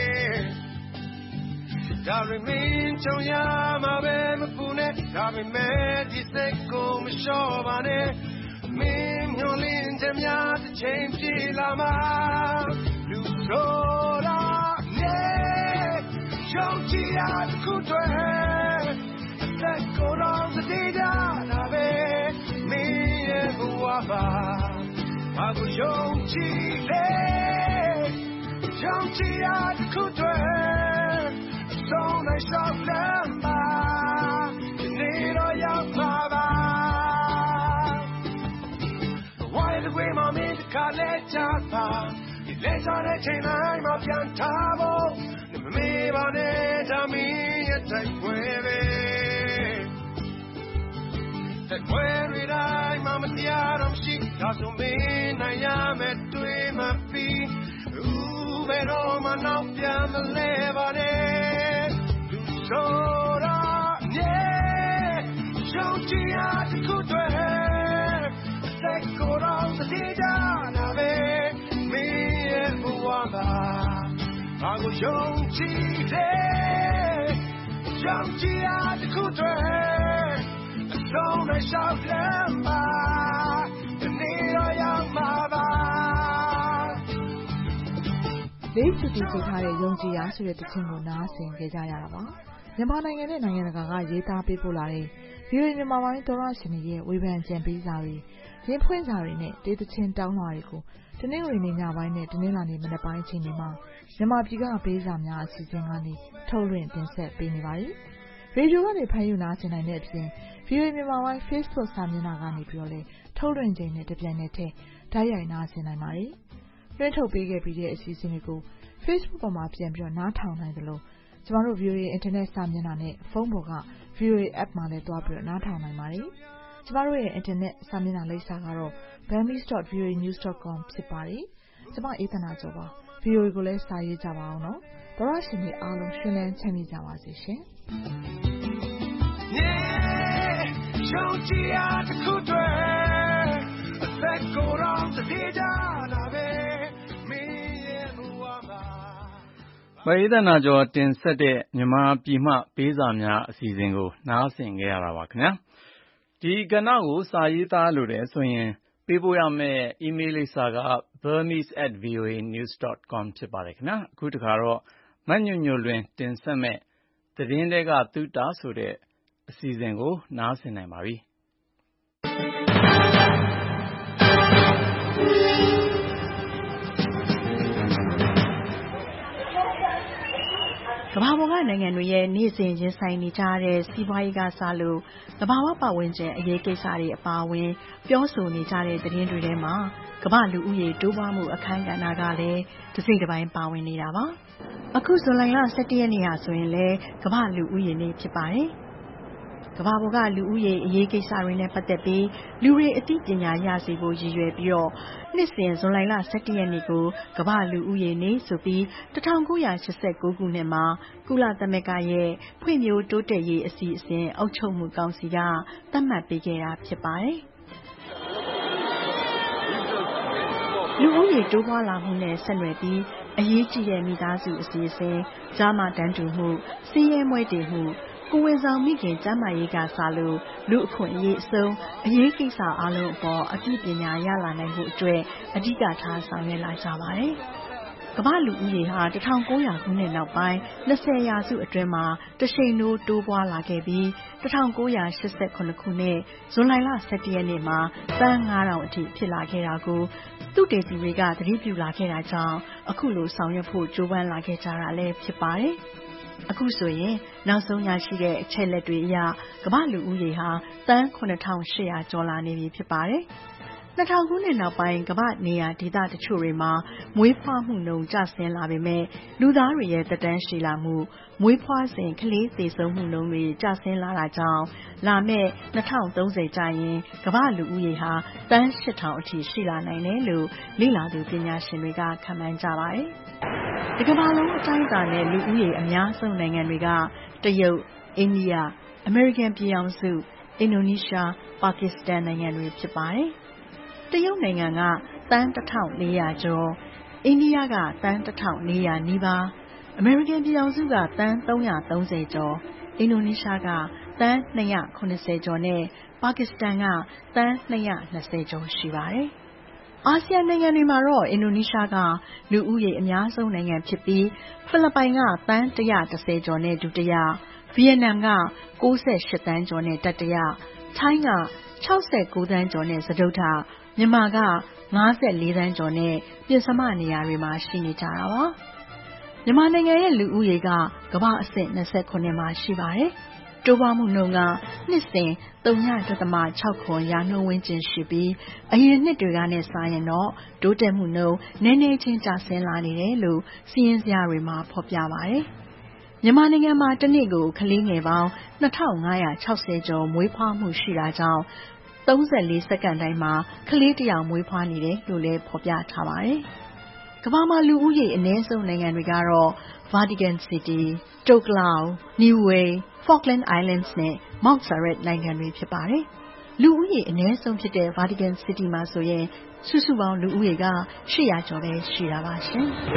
Speaker 7: ဒါပေမဲ့ကြုံရမှာပဲမပူနဲ့ဒါပေမဲ့ဒီစိတ်ကိုမလျှော့ပါနဲ့မင်းမျောလင်းချက်များတစ်ချိန်ပြေးလာမှာလူဆိုတာနဲ့ယုံကြည်ရာတစ်ခုတည်းအသက်ကိုယ်တော်စတေးကြတာပဲမင်းရဲ့ဘဝပါဘာကိုယုံကြည်လဲယုံကြည်ရာတစ်ခုတည်းဆုံးနိုင်ရှောက်လမ်းပါဒီနေ့တော့ရောက်ပါပါဝိုင်းတဲ့ကွေးမမင်းတစ်ခါလဲချပါဒီလဲချတဲ့ချိန်တိုင်းမှာပြန်ထားဖို့မမေ့ပါနဲ့ဒါမင်းရဲ့တိုက်ပွဲပဲတိုက်ပွဲတွေတိုင်းမှာမတရားတော့ရှိဒါဆိုမင်းနိုင်ရမယ်တွေ့မှပြီးဘယ်တော့မှနောက်ပြန်မလဲပါနဲ့လူဆိုတာနဲ့ယုံကြည်ရာတစ်ခုတည်းစက်ကိုယ်တော်စတေးကြတာပဲမင်းရဲ့ဘဝမှာဘာကိုယုံကြည်လဲယုံကြည်ရာတစ်ခုတည်းအဆုံးနဲ့ရှောက်လမ်းပါဒီနေ့တော့ရောက်မှာပါ
Speaker 6: လေးဖြူတီဆိုထားတဲ့ယုံကြည်ရာဆိုတဲ့သချင်းကိုနားဆင်ကြကြရတာပါမြန်မာနိုင်ငံနဲ့နိုင်ငံတကာကရေးသားပေးပို့လာတဲ့ VOA မြန်မာပိုင်းသောရရှင်တွေရဲ့ဝေဖန်ကြံပေးစာတွေရင်ဖွင့်စာတွေနဲ့တေးသချင်းတောင်းလာတွေကိုတနင်္ဂနွေနေ့ညပိုင်းနဲ့တနင်္လာနေ့မနက်ပိုင်းအချိန်တွေမှာမြန်မာပြည်ကပေးစာများအစီအစဉ်ကနေထုတ်လွှင့်တင်ဆက်ပေးနေပါတယ်ရေဒီယိုကနေဖန်ယူနားဆင်နိုင်တဲ့အပြင် VOA မြန်မာပိုင်း Facebook စာမျက်နှာကနေပြီးတော့လည်းထုတ်လွှင့်ချိန်နဲ့တပြိုင်နက်တည်းဓာတ်ရိုက်နားဆင်နိုင်ပါတယ်လွှင့်ထုတ်ပေးခဲ့ပြီးတဲ့အစီအစဉ်တွေကို Facebook ပေါ်မှာပြန်ပြီးတော့နားထောင်နိုင်သလိုကျမတို့ VOA Internet စာမျက်နှာနဲ့ဖုန်းပေါ်က VOA App မှာလည်းတွားပြီးတော့နားထောင်နိုင်ပါတယ်ကျမတို့ရဲ့ Internet စာမျက်နှာလိပ်စာကတော့ burmese.voanews.com ဖြစ်ပါတယ်ကျမအေးသနာကျော်ပါ VOA ကိုလည်းစာရေးကြပါအောင်နော်သောရရှင်တွေအားလုံးရှင်လန်းချမ်းမြေ့ကြပါစေရှင်
Speaker 7: ယုံကြည်ရာတစ်ခုတည်းအသက်ကိုယ်တော်စတေးကြတာပဲမင်းရဲ့ဘဝမှာ
Speaker 2: မအေးသနာကျော်တင်ဆက်တဲ့မြန်မာပြည်မှပေးစာများအစီအစဉ်ကိုနားဆင်ကြရတာပါခင်ဗျာဒီကဏ္ဍကိုစာရေးသားလို့တယ်ဆိုရင်ပေးပို့ရမယ့် email လိပ်စာက burmese@voanews.com ဖြစ်ပါတယ်ခင်ဗျာအခုတခါတော့မညွန့်ညွန့်လွင်တင်ဆက်မဲ့သတင်းတွေကသုတာဆိုတဲ့အစီအစဉ်ကိုနားဆင်နိုင်ပါပြီ
Speaker 16: ကမ္ဘာပေါ်ကနိုင်ငံတွေရဲ့နေ့စဉ်ရင်ဆိုင်နေကြတဲ့စီးပွားရေးကစလို့သဘာဝပတ်ဝန်းကျင်အရေးကိစ္စတွေအပါအဝင်ပြောဆိုနေကြတဲ့သတင်းတွေထဲမှာကမ္ဘာလူဦးရေတိုးပွားမှုအခန်းကဏ္ဍကလည်းတစ်စိတ်တစ်ပိုင်းပါဝင်နေတာပါအခုဇူလိုင်လ17ရက်နေ့ဟာဆိုရင်လည်းကမ္ဘာလူဦးရေနေ့ဖြစ်ပါတယ်ကမ္ဘာပေါ်ကလူဦးရေအရေးကိစ္စတွေနဲ့ပတ်သက်ပြီးလူတွေအသိပညာရစေဖို့ရည်ရွယ်ပြီးတော့နှစ်စဉ်ဇွန်လ17ရက်နေ့ကိုကမ္ဘာလူဦးရေနေ့ဆိုပြီး1989ခုနှစ်မှာကုလသမဂ္ဂရဲ့ဖွံ့ဖြိုးတိုးတက်ရေးအစီအစဉ်အုပ်ချုပ်မှုကောင်စီကသတ်မှတ်ပေးခဲ့တာဖြစ်ပါတယ်လူဦးရေတိုးပွားလာမှုနဲ့ဆက်နွယ်ပြီးအရေးကြီးတဲ့မိသားစုအစီအစဉ်၊ကျားမတန်းတူမှု၊ဆင်းရဲမွဲတေမှုကိုယ်ဝန်ဆောင်မိခင်ကျန်းမာရေးကစလို့လူအခွင့်အရေးအဆုံးအရေးကိစ္စအလုံးအပေါ်အပြည့်ပညာရလာနိုင်ဖို့အတွက်အဓိကထားဆောင်ရွက်လာကြပါတယ်။ကမ္ဘာလူဦးရေဟာ1900ခုနှစ်နောက်ပိုင်း20ရာစုအတွင်းမှာတရှိန်တိုးတိုးပွားလာခဲ့ပြီး1989ခုနှစ်ဇွန်လ17ရက်နေ့မှာသန်း9000အထိဖြစ်လာခဲ့တာကိုသုတေသီတွေကသတိပြုလာခဲ့တာကြောင့်အခုလိုဆောင်ရွက်ဖို့ကြိုးပမ်းလာခဲ့ကြတာလည်းဖြစ်ပါတယ်။အခုဆိုရင်နောက်ဆုံးရရှိတဲ့အချက်လက်တွေအရကမ္ဘာလူဦးရေဟာသန်း9800ကျော်လာနေပြီဖြစ်ပါတယ်။2000ခုနှစ်နောက်ပိုင်းကမ္ဘာနေရာဒေသတချို့တွေမှာမွေးဖွားမှုနှုန်းကျဆင်းလာပေမဲ့လူသားတွေရဲ့သက်တမ်းရှည်လာမှုမွေးဖွားစဉ်ကလေးသေဆုံးမှုနှုန်းတွေကျဆင်းလာတာကြောင့်လာမယ့်2030ကျရင်ကမ္ဘာလူဦးရေဟာသန်း8000အထိရှိလာနိုင်တယ်လို့လေ့လာသူပညာရှင်တွေကခန့်မှန်းကြပါတယ်။ဒီကမ္ဘာလုံးအတိုင်းအတာနဲ့လူဦးရေအများဆုံးနိုင်ငံတွေကတရုတ်၊အိန္ဒိယ၊အမေရိကန်ပြည်ထောင်စု၊အင်ဒိုနီးရှား၊ပါကစ္စတန်နိုင်ငံတွေဖြစ်ပါတယ်။တရုတ်နိုင်ငံကသန်း1400ကျော်အိန္ဒိယကသန်း1400နီးပါးအမေရိကန်ပြည်ထောင်စုကသန်း330ကျော်အင်ဒိုနီးရှားကသန်း290ကျော်နဲ့ပါကစ္စတန်ကသန်း220ကျော်ရှိပါတယ်။အာဆီယံနိုင်ငံတွေမှာတော့အင်ဒိုနီးရှားကလူဦးရေအများဆုံးနိုင်ငံဖြစ်ပြီးဖိလစ်ပိုင်ကသန်း110ကျော်နဲ့ဒုတိယဗီယက်နမ်က68သန်းကျော်နဲ့တတိယထိုင်းက69သန်းကျော်နဲ့စတုတ္ထမြန်မာက54သန်းကျော်နဲ့ပြင်စမနေရာတွေမှာရှိနေကြတာပါ။မြန်မာနိုင်ငံရဲ့လူဦးရေကကမ္ဘာအဆင့်29မှာရှိပါတယ်။တိုးပွားမှုနှုန်းကနှစ်စဉ် 0.6% ရာနှုန်းဝန်းကျင်ရှိပြီးအရင်နှစ်တွေကနဲ့စာရင်တော့တိုးတက်မှုနှုန်းနည်းနည်းချင်းကျဆင်းလာနေတယ်လို့စီးရင်စရာတွေမှာဖော်ပြပါတယ်။မြန်မာနိုင်ငံမှာတစ်နေ့ကိုကလေးငယ်ပေါင်း2560ကျော်မွေးဖွားမှုရှိတာကြောင့်34စက္ကန့်တိုင်းမှာကလေးတစ်ယောက်မွေးဖွားနေတယ်လို့လည်းဖော်ပြထားပါတယ်။ကမ္ဘာမှာလူဦးရေအနည်းဆုံးနိုင်ငံတွေကတော့ Vatican City, Tokelau, Niue, Falkland Islands နဲ့ Montserrat နိုင်ငံတွေဖြစ်ပါတယ်။လူဦးရေအနည်းဆုံးဖြစ်တဲ့ Vatican City မှာဆိုရင်စုစုပေါင်းလူဦးရေက800ကျော်ပဲရှိတာပါရှင်။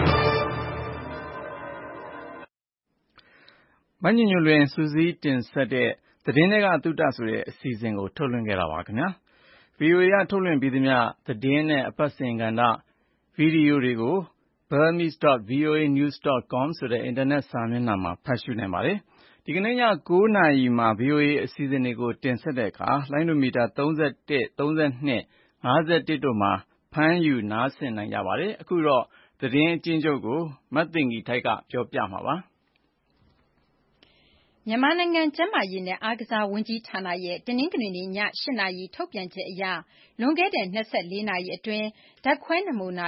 Speaker 2: မညညလွင်စူးစီးတင်ဆက်တဲ့သတင်းတွေကသုတဆိုတဲ့အစီအစဉ်ကိုထုတ်လွှင့်ခဲ့တာပါခင်ဗျာ။ VOA ကထုတ်လွှင့်ပြီးသမျှသတင်းနဲ့အပတ်စဉ်ကဏ္ဍဗီဒီယိုတွေကို burmese.voanews.com ဆိုတဲ့ အင်တာနက်စာမျက်နှာမှာဖတ်ရှုနိုင်ပါတယ်။ဒီကနေ့ည9:00 နာရီမှာ VOA အစီအစဉ်တွေကိုတင်ဆက်တဲ့အခါလိုင်းဒိုမီတာ31, 32, 51တို့မှာဖမ်းယူနားဆင်နိုင်ကြပါတယ်။အခုတော့သတင်းအကျဉ်းချုပ်ကိုမသိင်္ဂီထိုက်ကပြောပြမှာပါ။
Speaker 3: မြန်မာနိုင်ငံကျန်းမာရေးနဲ့အားကစားဝန်ကြီးဌာနရဲ့တနင်္ဂနွေနေ့ည8:00 နာရီထုတ်ပြန်ချက်အရလွန်ခဲ့တဲ့24နာရီအတွင်းဓာတ်ခွဲနမူနာ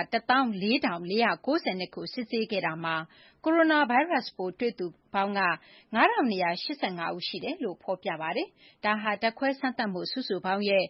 Speaker 3: 14492 ခုစစ်ဆေးခဲ့တာမှာကိုရိုနာဗိုင်းရပ်စ်ပိုးတွေ့သူပေါင်းက 5285 ဦးရှိတယ်လို့ဖော်ပြပါတယ်။ဒါဟာဓာတ်ခွဲစမ်းသပ်မှုစုစုပေါင်းရဲ့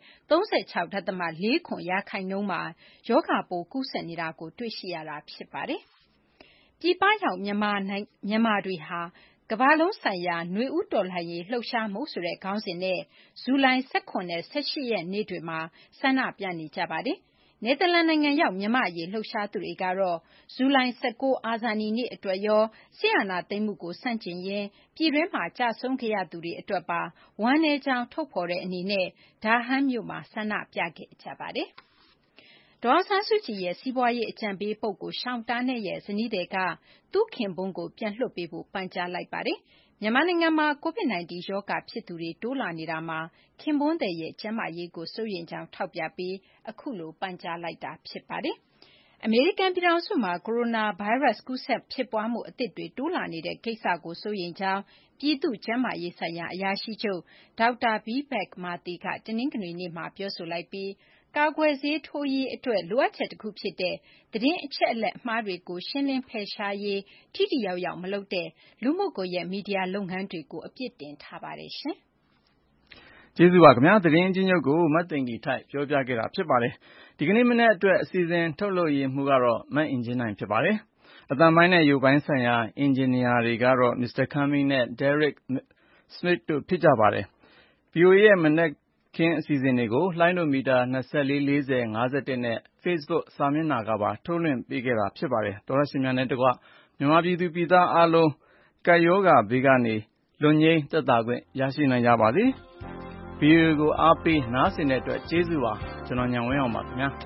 Speaker 3: 36.47% မှာရောဂါပိုးကူးစက်နေတာကိုတွေ့ရှိရတာဖြစ်ပါတယ်။ပြည်ပရောက်မြန်မာတွေဟာကမ္ဘာလုံးဆိုင်ရာနွေဦးတော်လှန်ရေးလှုပ်ရှားမှုဆိုတဲ့ခေါင်းစဉ်နဲ့ဇူလိုင်17နဲ့18ရက်နေ့တွေမှာဆန္ဒပြနေကြပါတယ်။နယ်သာလန်နိုင်ငံရောက်မြန်မာအရေးလှုပ်ရှားသူတွေကတော့ဇူလိုင်19အာဇာနည်နေ့အတွက်ရောစစ်အာဏာသိမ်းမှုကိုဆန့်ကျင်ရင်းပြည်တွင်းမှာကြာဆုံးခဲ့ရသူတွေအတွက်ပါဝမ်းနည်းကြောင်းထုတ်ဖော်တဲ့အနေနဲ့ဒါဟမ်းမြို့မှာဆန္ဒပြခဲ့ကြပါတယ်။ဒေါ်အောင်ဆန်းစုကြည်ရဲ့စီးပွားရေးအကြံပေးပုဂ္ဂိုလ်ရှောင်းတားနဲ့ရဲ့ဇနီးသည်ကသူ့ခင်ပွန်းကိုပြန်လွှတ်ပေးဖို့ပန်ကြားလိုက်ပါတယ်။မြန်မာနိုင်ငံမှာ COVID-19 ရောဂါဖြစ်သူတွေတိုးလာနေတာမှာခင်ပွန်းသည်ရဲ့ကျန်းမာရေးကိုစိုးရိမ်ကြောင်းထောက်ပြပြီးအခုလိုပန်ကြားလိုက်တာဖြစ်ပါတယ်။အမေရိကန်ပြည်ထောင်စုမှာကိုရိုနာဗိုင်းရပ်စ်ကူးစက်ဖြစ်ပွားမှုအသစ်တွေတိုးလာနေတဲ့ကိစ္စကိုစိုးရိမ်ကြောင်းပြည်သူ့ကျန်းမာရေးဆိုင်ရာအရာရှိချုပ်ဒေါက်တာ Vivek Murthy ကတနင်္ဂနွေနေ့မှာပြောဆိုလိုက်ပြီးကာကွယ်ဆေးထိုးရေးအတွက်လိုအပ်ချက်တခုဖြစ်တဲ့သတင်းအချက်အလက်အမှားတွေကိုရှင်းလင်းဖယ်ရှားရေးထိထိရောက်ရောက်မလုပ်တဲ့လူမှုကွန်ရက်မီဒီယာလုပ်ငန်းတွေကိုအပြစ်တင်ထားပါတယ်ရှင်
Speaker 2: ။ကျေးဇူးပါခင်ဗျာ။သတင်းအကျဉ်းချုပ်ကိုမသိင်္ဂီထိုက်ပြောပြခဲ့တာဖြစ်ပါတယ်။ဒီကနေ့မနေ့အတွက်အစီအစဉ်ထုတ်လုပ်ရေးမှူးကတော့မအင်ဂျင်နိုင်ဖြစ်ပါတယ်။အသံပိုင်းနဲ့ရုပ်ပိုင်းဆိုင်ရာအင်ဂျင်နီယာတွေကတော့ Mr. Cumming နဲ့ Derek Smith တို့ဖြစ်ကြပါတယ်။ VOA ရဲ့မနက်ခင်းအစီအစဉ်တွေကိုလိုင်းဒိုမီတာ24, 40, 51နဲ့ Facebook စာမျက်နှာကပါထုတ်လွှင့်ပေးခဲ့တာဖြစ်ပါတယ်။သောတရှင်များနဲ့တကွမြန်မာပြည်သူပြည်သားအားလုံးကပ်ရောဂါဘေးကနေလွတ်ငြိမ်းသက်သာခွင့်ရရှိနိုင်ကြပါစေ။ VOA ကိုအားပေးနားဆင်တဲ့အတွက်ကျေးဇူးပါ။ကျွန်တော်ဉာဏ်ဝင်းအောင်ပါခင်ဗျာ။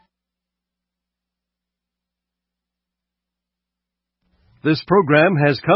Speaker 1: This program has come